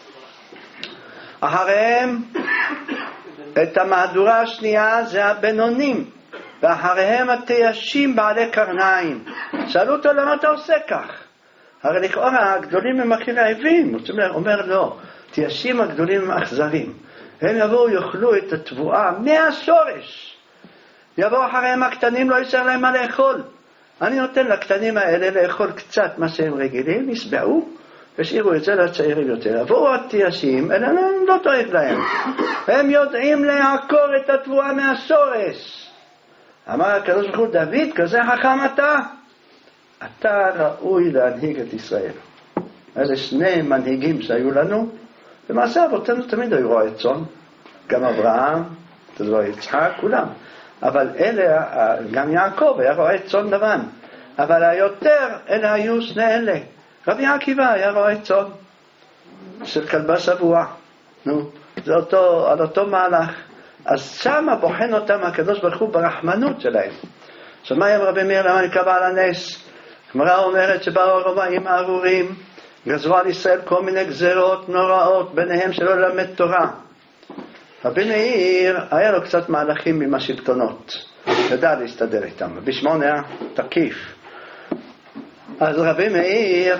אחריהם את המהדורה השנייה זה הבינונים, ואחריהם התיישים בעלי קרניים. שאלו אותו למה אתה עושה כך? הרי לכאורה הגדולים הם הכי רעבים. הוא אומר לא, תיישים הגדולים הם אכזרים, הם יבואו יאכלו את התבואה מהשורש. יבואו אחריהם הקטנים, לא יישאר להם מה לאכול. אני נותן לקטנים האלה לאכול קצת מה שהם רגילים, יסבעו, השאירו את זה לצעירים יותר. יבואו התיישים, אלא הם לא דואג להם. הם יודעים לעקור את התבואה מהשורש. אמר הקדוש ברוך הוא, דוד, כזה חכם אתה? אתה ראוי להנהיג את ישראל. אלה שני מנהיגים שהיו לנו, למעשה אבותינו תמיד היו רועי צאן, גם אברהם, תדבר יצחק, כולם. אבל אלה, גם יעקב היה רועי צאן לבן. אבל היותר, אלה היו שני אלה. רבי עקיבא היה רועי צאן של כלבה שבוע. נו, זה אותו, על אותו מהלך. אז שמה בוחן אותם הקדוש ברוך הוא ברחמנות שלהם. שמע רבי מאיר למה נקבע על הנס. הגמרא אומרת שבאו הרומאים הארורים, גזרו על ישראל כל מיני גזרות נוראות, ביניהם שלא ללמד תורה. רבי מאיר היה לו קצת מהלכים עם השלטונות, ידע להסתדר איתם. רבי שמעון היה תקיף. אז רבי מאיר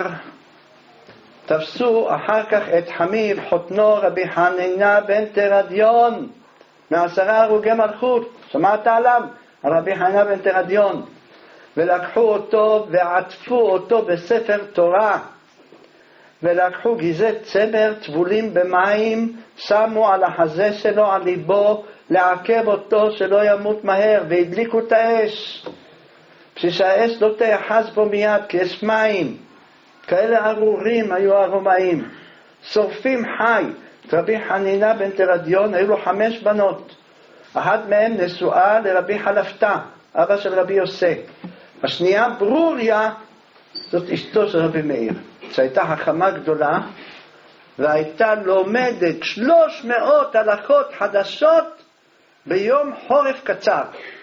תפסו אחר כך את חמיב חותנו רבי חנינא בן תרדיון, מעשרה הרוגי מלכות. שמעת עליו? על רבי חנינא בן תרדיון. ולקחו אותו ועטפו אותו בספר תורה, ולקחו גזי צמר טבולים במים, שמו על החזה שלו, על ליבו, לעכב אותו שלא ימות מהר, והדליקו את האש, בשביל שהאש לא תאחז בו מיד, כי יש מים. כאלה ארורים היו הרומאים, שורפים חי. רבי חנינא בן תרדיון, היו לו חמש בנות, אחת מהן נשואה לרבי חלפתא, אבא של רבי יוסף. השנייה ברוריה, זאת אשתו של רבי מאיר, שהייתה חכמה גדולה, והייתה לומדת שלוש מאות הלכות חדשות ביום חורף קצר.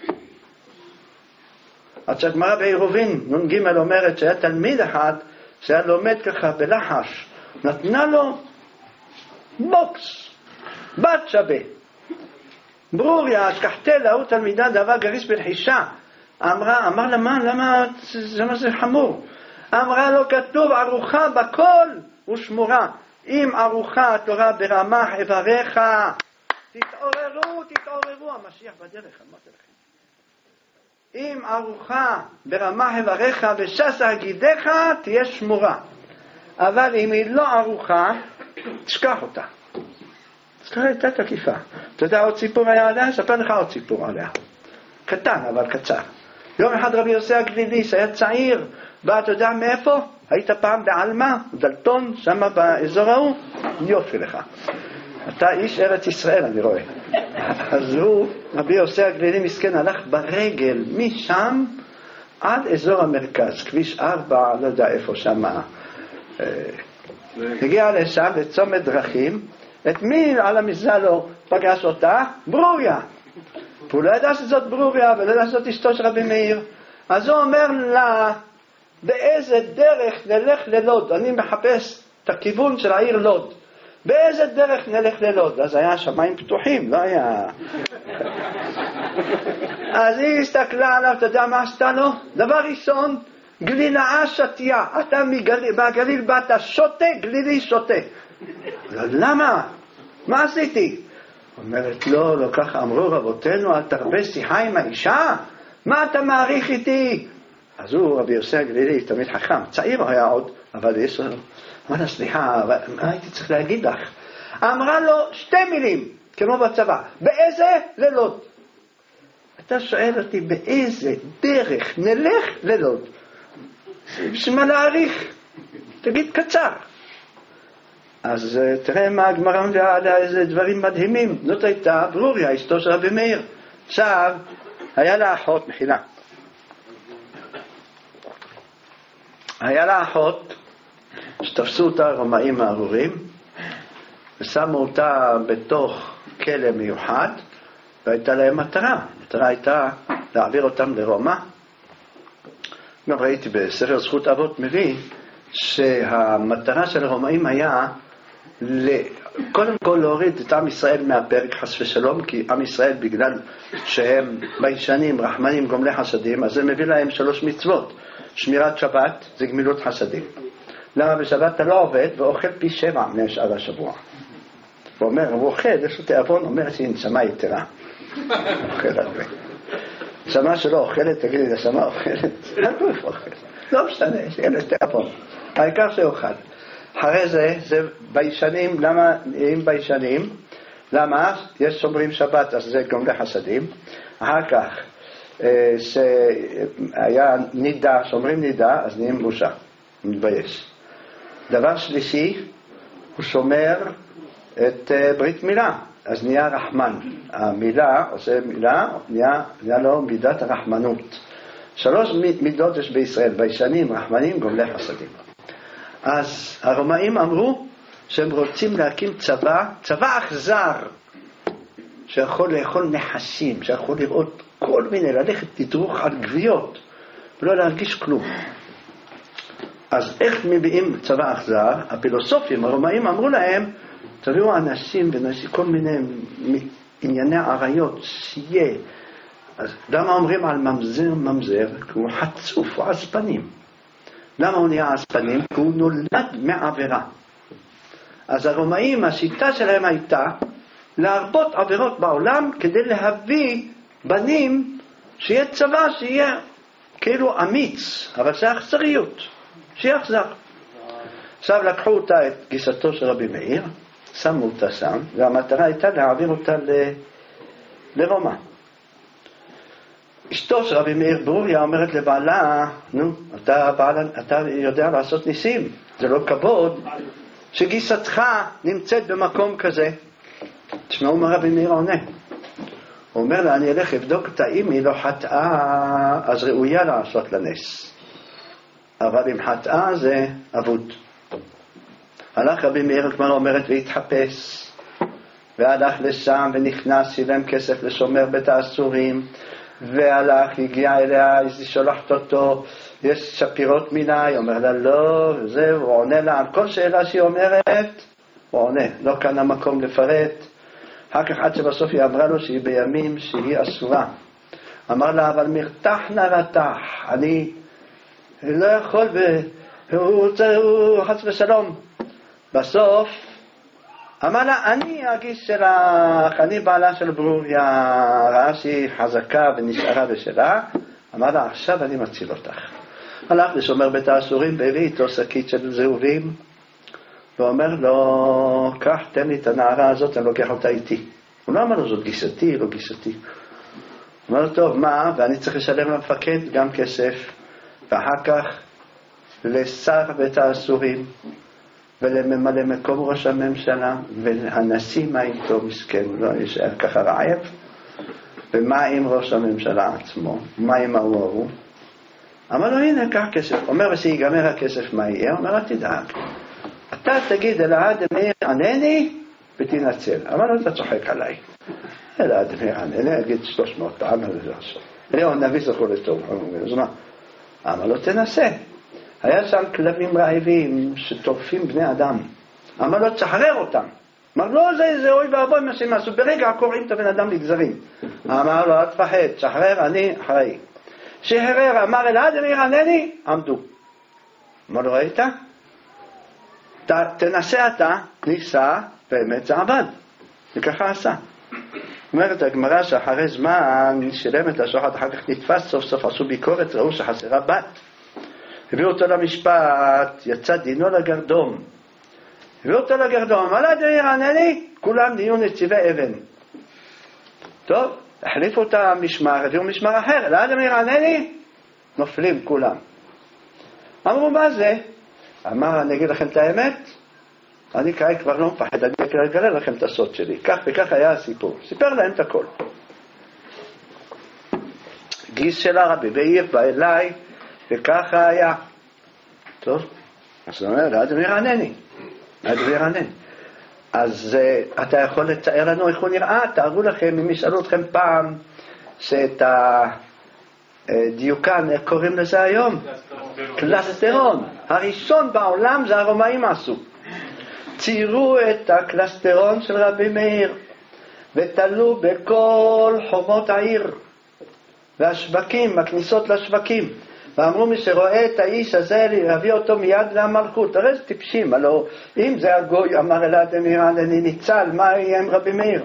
עד שהגמרא בעירובין נ"ג אומרת שהיה תלמיד אחד שהיה לומד ככה בלחש, נתנה לו בוקס, בת שווה. ברוריה, השכחתלה, הוא תלמידה דבר גריס בלחישה. אמרה, אמר לה, מה, למה, למה זה חמור? אמרה לו, כתוב, ארוחה בכל ושמורה. אם ארוחה התורה ברמח אבריך, תתעוררו, תתעוררו, המשיח בדרך, אמרתי לכם. אם ארוחה ברמח אבריך ושסה גידיך, תהיה שמורה. אבל אם היא לא ארוחה, תשכח אותה. אז ככה הייתה תקיפה. אתה יודע עוד סיפור היה עליה? אספר לך עוד סיפור עליה. קטן, אבל קצר. יום אחד רבי יוסי הגלילי, שהיה צעיר, בא, אתה יודע מאיפה? היית פעם בעלמה, דלתון, שמה באזור ההוא? יופי לך. אתה איש ארץ ישראל, אני רואה. אז הוא, רבי יוסי הגלילי מסכן, הלך ברגל משם עד אזור המרכז, כביש ארבע, לא יודע איפה שמה. הגיע לשם, לצומת דרכים, את מי על המזלו פגש אותה? ברוריה. הוא לא ידע שזאת ברוריה, ולא ידע שזאת אשתו של רבי מאיר. אז הוא אומר לה, באיזה דרך נלך ללוד? אני מחפש את הכיוון של העיר לוד. באיזה דרך נלך ללוד? אז היה שמיים פתוחים, לא היה... אז היא הסתכלה עליו, אתה יודע מה עשתה לו? דבר ראשון, גלילאה שתיה. אתה מהגליל באת שותה, גלילי שותה. למה? מה עשיתי? אומרת, לא, לא ככה אמרו רבותינו, אל תרבה שיחה עם האישה? מה אתה מעריך איתי? אז הוא, רבי יוסי הגלילי, תמיד חכם, צעיר היה עוד, אבל יש לו, אמר לה, סליחה, מה הייתי צריך להגיד לך? אמרה לו שתי מילים, כמו בצבא, באיזה? ללוד. אתה שואל אותי, באיזה דרך נלך ללוד? בשביל מה להעריך? תגיד קצר. אז תראה מה הגמרא מביאה עליה איזה דברים מדהימים. זאת הייתה ברוריה, אשתו של רבי מאיר. עכשיו, היה לה אחות, מחילה. היה לה אחות שתפסו אותה רומאים הארורים ושמו אותה בתוך כלא מיוחד, והייתה להם מטרה. המטרה הייתה להעביר אותם לרומא. גם ראיתי בספר זכות אבות מביא שהמטרה של הרומאים היה קודם כל להוריד את עם ישראל מהפרק חס ושלום, כי עם ישראל בגלל שהם ביישנים, רחמנים, גומלי חסדים, אז זה מביא להם שלוש מצוות. שמירת שבת זה גמילות חסדים. למה בשבת אתה לא עובד ואוכל פי שבע משאר השבוע? הוא אומר, הוא אוכל, יש לו תיאבון, אומר שהיא נשמה יתרה. אוכל הרבה. נשמה שלא אוכלת, תגידי, נשמה אוכלת? הרבה אוכלת. לא משנה, שאין לה תיאבון. העיקר שאוכל. אחרי זה, זה ביישנים, למה נהיים ביישנים? למה? יש שומרים שבת, אז זה גומלי חסדים. אחר כך, שהיה נידה, שומרים נידה, אז נהיים בושה, מתבייש. דבר שלישי, הוא שומר את ברית מילה, אז נהיה רחמן. המילה, עושה מילה, נהיה, נהיה לו מידת הרחמנות. שלוש מידות יש בישראל, ביישנים, רחמנים, גומלי חסדים. אז הרומאים אמרו שהם רוצים להקים צבא, צבא אכזר, שיכול לאכול נחשים, שיכול לראות כל מיני, ללכת תדרוך על גוויות, ולא להרגיש כלום. אז איך מביאים צבא אכזר? הפילוסופים, הרומאים אמרו להם, תביאו אנשים ונשים, כל מיני ענייני עריות, שיהיה. אז למה אומרים על ממזר ממזר? כי הוא חצוף, הוא עספנים. למה הוא נהיה עספנים? כי הוא נולד מעבירה. אז הרומאים, השיטה שלהם הייתה להרבות עבירות בעולם כדי להביא בנים שיהיה צבא שיהיה כאילו אמיץ, אבל זה אכזריות, שיהיה אכזר. עכשיו לקחו אותה, את גיסתו של רבי מאיר, שמו אותה שם, והמטרה הייתה להעביר אותה ל... לרומא. אשתו של רבי מאיר ברוריה אומרת לבעלה, נו, אתה, בעלה, אתה יודע לעשות ניסים, זה לא כבוד שגיסתך נמצאת במקום כזה. תשמעו מה רבי מאיר עונה. הוא אומר לה, אני אלך לבדוק אותה, אם היא לא חטאה, אז ראויה לעשות לנס. אבל אם חטאה זה אבוד. הלך רבי מאיר, כמו אומרת, והתחפש, והלך לשם ונכנס, שילם כסף לשומר בית האסורים, והלך, הגיע אליה, היא שולחת אותו, יש שפירות מינה, היא אומר לה לא, וזה, הוא עונה לה על כל שאלה שהיא אומרת, הוא עונה, לא כאן המקום לפרט. אחר כך עד שבסוף היא אמרה לו שהיא בימים שהיא אסורה. אמר לה, אבל מרתח נרתח, אני לא יכול, והוא חס ושלום. בסוף אמר לה, אני הגיס שלך, אני בעלה של ברוריה, ראה שהיא חזקה ונשארה בשלה. אמר לה, עכשיו אני מציל אותך. הלך לשומר בית האסורים, והביא איתו שקית של זהובים, ואומר לו, קח, תן לי את הנערה הזאת, אני לוקח אותה איתי. הוא לא אמר לו, זאת גיסתי, לא גיסתי. הוא אומר לו, טוב, מה? ואני צריך לשלם למפקד גם כסף, ואחר כך לשר בית האסורים, ולממלא מקום ראש הממשלה, והנשיא מה איתו מסכן, לא יישאר ככה רעב. ומה עם ראש הממשלה עצמו? מה עם ההוא ההוא? אמר לו, הנה, קח כסף. אומר, ושיגמר הכסף, מה יהיה? אומר, אל תדאג. אתה תגיד אלעד מאיר ענני ותנצל. אמר לו, אתה צוחק עליי. אלעד מאיר ענני, אגיד שלוש מאות פעם, אליהו הנביא זכור לטוב. אז מה? אמר לו, תנסה. היה שם כלבים רעבים שטורפים בני אדם. אמר לו, תשחרר אותם. אמר לו, זה, זה אוי ואבוי מה שהם עשו. ברגע קוראים את הבן אדם לגזרים. אמר לו, אל תפחד, תשחרר, אני אחראי. שחרר, אמר אלעד מאיר ענני, עמדו. אמר לו, ראית? ת, תנסה אתה, ניסה, באמת זה עבד. וככה עשה. אומרת הגמרא שאחרי זמן שילם את השוחד, אחר כך נתפס, סוף סוף עשו ביקורת, ראו שחסרה בת. הביאו אותו למשפט, יצא דינו לגרדום. הביאו אותו לגרדום, אמר לה דמיר ענני, כולם נהיו נציבי אבן. טוב, החליפו את המשמר, הביאו משמר אחר, אלא דמיר ענני, נופלים כולם. אמרו, מה זה? אמר, אני אגיד לכם את האמת, אני כעת כבר לא מפחד, אני אגלה לכם את הסוד שלי. כך וכך היה הסיפור. סיפר להם את הכל. גיס שלה רבי מאיר בא אליי, וככה היה. טוב, אז הוא אומר, עד מרענני. עד מרענני. אז uh, אתה יכול לתאר לנו איך הוא נראה? תארו לכם, אם ישאלו אתכם פעם, שאת הדיוקן, איך קוראים לזה היום? קלסטרון. הראשון בעולם זה הרומאים עשו. ציירו את הקלסטרון של רבי מאיר, ותלו בכל חומות העיר, והשווקים, הכניסות לשווקים. ואמרו מי שרואה את האיש הזה להביא אותו מיד למלכות. הרי זה טיפשים, הלא אם זה הגוי אמר אלעד אמיר אני ניצל, מה יהיה עם רבי מאיר?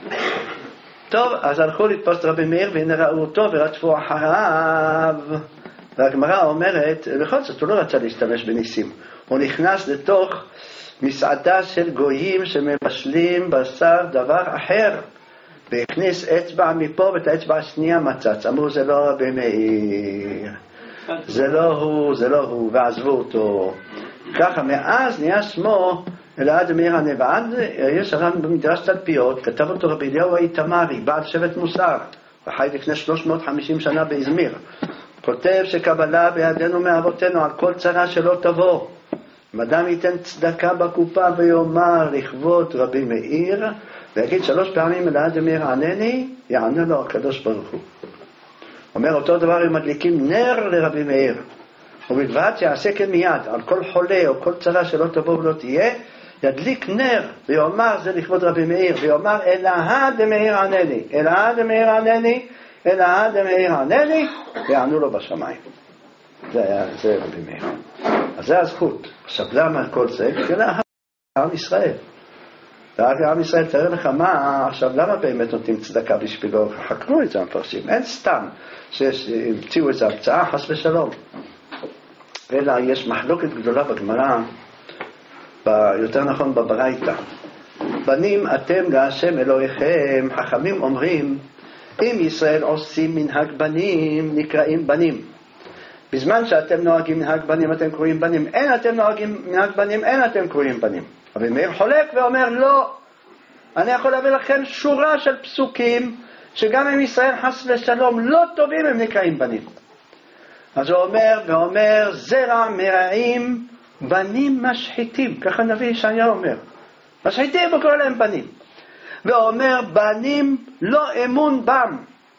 טוב, אז הלכו לתפוס את רבי מאיר והנה ראו אותו ורדפו אחריו. והגמרא אומרת, בכל זאת הוא לא רצה להשתמש בניסים, הוא נכנס לתוך מסעדה של גויים שמבשלים בשר דבר אחר, והכניס אצבע מפה ואת האצבע השנייה מצץ. אמרו זה לא רבי מאיר, זה לא הוא, זה לא הוא, ועזבו אותו. ככה מאז נהיה שמו אלעד אמיר הנבעד. יש הר"ן במדרש תלפיות, כתב אותו רבי אליהו האיתמרי, בעל שבט מוסר, וחי לפני שלוש מאות וחמישים שנה באזמיר. כותב שקבלה בידינו מאבותינו על כל צרה שלא תבוא. אם אדם ייתן צדקה בקופה ויאמר לכבוד רבי מאיר, ויגיד שלוש פעמים אלעד אמיר ענני, יענה לו הקדוש ברוך הוא. אומר אותו דבר אם מדליקים נר לרבי מאיר, ובלבד שיעשה כן מיד, על כל חולה או כל צרה שלא תבוא ולא תהיה, ידליק נר ויאמר זה לכבוד רבי מאיר, ויאמר אלעד אמיר ענני, אלעד אמיר ענני, אלעד אמיר ענני, ויענו לו בשמיים. זה היה, זה רבי מאיר. אז זה הזכות. עכשיו למה כל זה? בגלל עם ישראל. ואגב עם ישראל, תראה לך מה, עכשיו למה באמת נותנים צדקה בשבילו? חקרו את זה המפרשים. אין סתם שהמציאו איזו הרצאה, חס ושלום. אלא יש מחלוקת גדולה בגמרא, יותר נכון בברייתא. בנים אתם להשם אלוהיכם, חכמים אומרים, אם ישראל עושים מנהג בנים, נקראים בנים. בזמן שאתם נוהגים מנהג בנים, אתם קוראים בנים. אין אתם נוהגים מנהג בנים, אין אתם קוראים בנים. אבל מאיר חולק ואומר, לא, אני יכול להביא לכם שורה של פסוקים, שגם אם ישראל חס ושלום לא טובים, הם נקראים בנים. אז הוא אומר, ואומר, זרע מרעים, בנים משחיתים. ככה נביא ישעיה אומר. משחיתים וקורא להם בנים. ואומר, בנים לא אמון בם.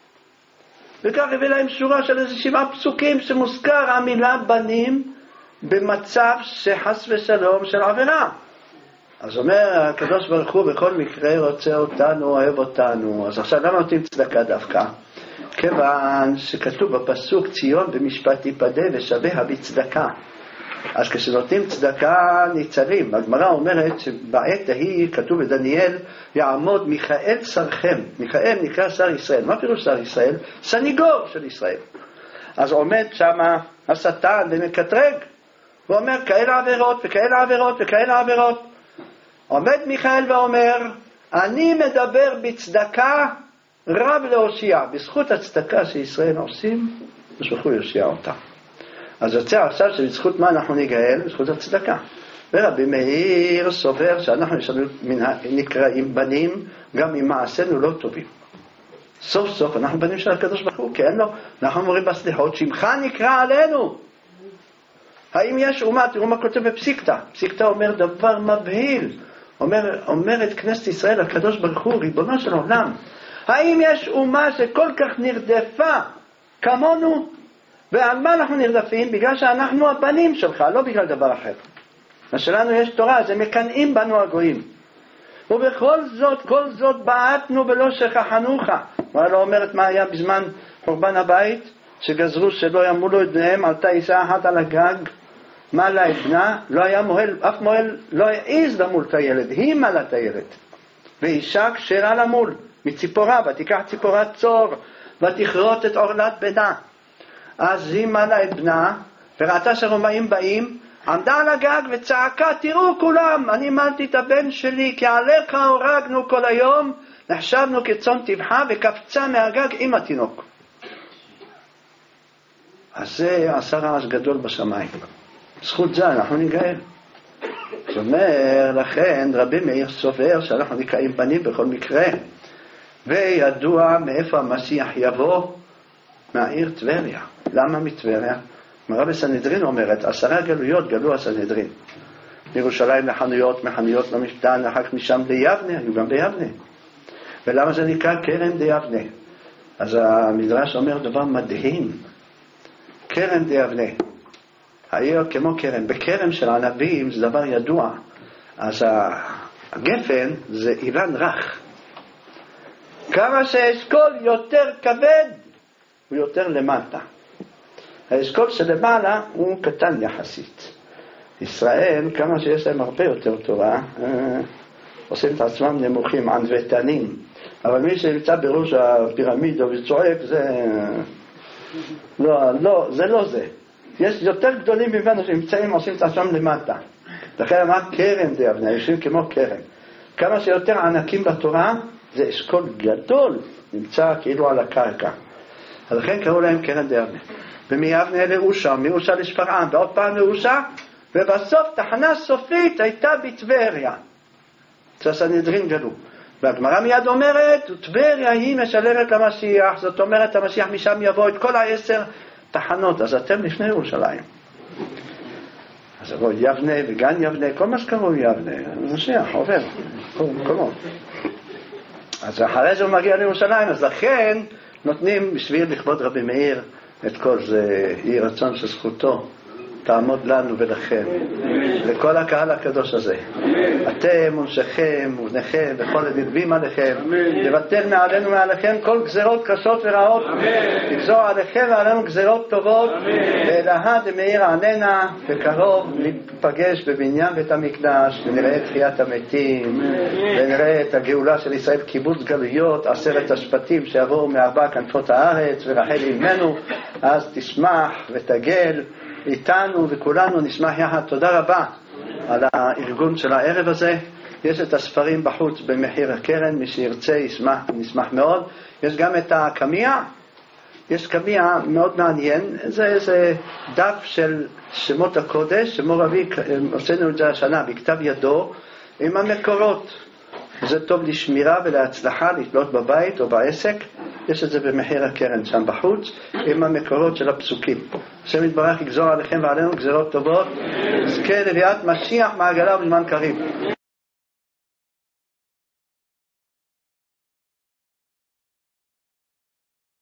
וכך הביא להם שורה של איזה שבעה פסוקים שמוזכר המילה בנים במצב שחס ושלום של עבירה. אז אומר הקדוש ברוך הוא בכל מקרה רוצה אותנו, אוהב אותנו. אז עכשיו למה נותנים צדקה דווקא? כיוון שכתוב בפסוק ציון במשפט תיפדה ושביה בצדקה. אז כשנותנים צדקה ניצלים. הגמרא אומרת שבעת ההיא כתוב בדניאל יעמוד מיכאל שרכם. מיכאל נקרא שר ישראל. מה פירוש שר ישראל? סניגור של ישראל. אז עומד שם השטן ומקטרג ואומר כאלה עבירות וכאלה עבירות וכאלה עבירות. עומד מיכאל ואומר אני מדבר בצדקה רב להושיע. בזכות הצדקה שישראל עושים בשבחו יושיע אותה. אז יוצא עכשיו שבזכות מה אנחנו נגאל? בזכות הצדקה. ורבי מאיר סובר שאנחנו נקראים בנים גם אם מעשינו לא טובים. סוף סוף אנחנו בנים של הקדוש ברוך הוא, כי אין לו, אנחנו אומרים בסליחות, שמך נקרא עלינו. האם יש אומה? תראו מה כותב בפסיקתא. פסיקתא אומר דבר מבהיל. אומר, אומרת כנסת ישראל, הקדוש ברוך הוא, ריבונו של עולם. האם יש אומה שכל כך נרדפה כמונו? ועל מה אנחנו נרדפים? בגלל שאנחנו הבנים שלך, לא בגלל דבר אחר. שלנו יש תורה, זה מקנאים בנו הגויים. ובכל זאת, כל זאת בעטנו ולא שכחנוך. מה לא אומרת מה היה בזמן חורבן הבית? שגזרו שלא ימולו את בניהם, עלתה אישה אחת על הגג, מעלה את בנה, לא היה מוהל, אף מוהל לא העיז למול את הילד, היא מעלה את הילד. ואישה כשרה למול, מציפורה, ותיקח ציפורת צור, ותכרות את עורלת בנה. אז היא מעלה את בנה, וראתה שרומאים באים, עמדה על הגג וצעקה, תראו כולם, אני מלתי את הבן שלי, כי עליך הורגנו כל היום, נחשבנו כצאן טבחה, וקפצה מהגג עם התינוק. אז זה עשה רעש גדול בשמיים. זכות זה אנחנו נגאל. זאת אומרת, לכן רבי מאיר סובר שאנחנו נקראים בנים בכל מקרה, וידוע מאיפה המשיח יבוא, מהעיר טבריה. למה מטבריה? מראה בסנהדרין אומרת, עשרה גלויות גלו הסנהדרין. מירושלים לחנויות, מחנויות למשכן, אחר כך משם ליבנה, היו גם ביבנה. ולמה זה נקרא קרן דיבנה? אז המדרש אומר דבר מדהים. קרן דיבנה. העיר כמו קרן. בקרן של הענבים זה דבר ידוע. אז הגפן זה אילן רך. כמה שהאשכול יותר כבד, הוא יותר למטה. האשכול שלמעלה הוא קטן יחסית. ישראל, כמה שיש להם הרבה יותר תורה, עושים את עצמם נמוכים, ענוותנים. אבל מי שנמצא בראש הפירמידה וצועק, זה לא, לא, זה לא זה. יש יותר גדולים ממנו שנמצאים, עושים את עצמם למטה. לכן אמר קרן די אבני, יושבים כמו קרן. כמה שיותר ענקים בתורה, זה אשכול גדול, נמצא כאילו על הקרקע. אז לכן קראו להם קרן די אבני. ומיבנה לאושה, מאושה לשפרעם, ועוד פעם לאושה, ובסוף תחנה סופית הייתה בטבריה. שהסנהדרין גלו. והגמרא מיד אומרת, טבריה היא משלמת למשיח, זאת אומרת המשיח משם יבוא את כל העשר תחנות, אז אתם לפני ירושלים. אז יבוא יבנה וגן יבנה, כל מה שקראו יבנה, המשיח עובר, כל מקומות. אז אחרי זה הוא מגיע לירושלים, אז לכן נותנים בשביל לכבוד רבי מאיר את כל זה, יהי רצון שזכותו תעמוד לנו ולכם, לכל הקהל הקדוש הזה. אתם ונשיכם ובניכם וכל הנלווים עליכם, לבטל מעלינו מעליכם כל גזרות קשות ורעות, לגזור עליכם ועלינו גזרות טובות, ואלהה דמאיר עננה, בקרוב ניפגש בבניין בית המקדש, ונראה את תחיית המתים, ונראה את הגאולה של ישראל, קיבוץ גלויות, עשרת השבטים שיבואו מארבע כנפות הארץ, ורחל אימנו, אז תשמח ותגל איתנו וכולנו נשמח יחד. תודה רבה על הארגון של הערב הזה. יש את הספרים בחוץ במחיר הקרן, מי שירצה ישמח, נשמח מאוד. יש גם את הקמיע, יש קמיע מאוד מעניין, זה איזה דף של שמות הקודש, שמור רבי עשינו את זה השנה בכתב ידו עם המקורות. זה טוב לשמירה ולהצלחה לתלות בבית או בעסק. יש את זה במחיר הקרן שם בחוץ עם המקורות של הפסוקים. השם יתברך יגזור עליכם ועלינו גזרות טובות, נזכה לביאת משיח מעגלה בזמן קריב.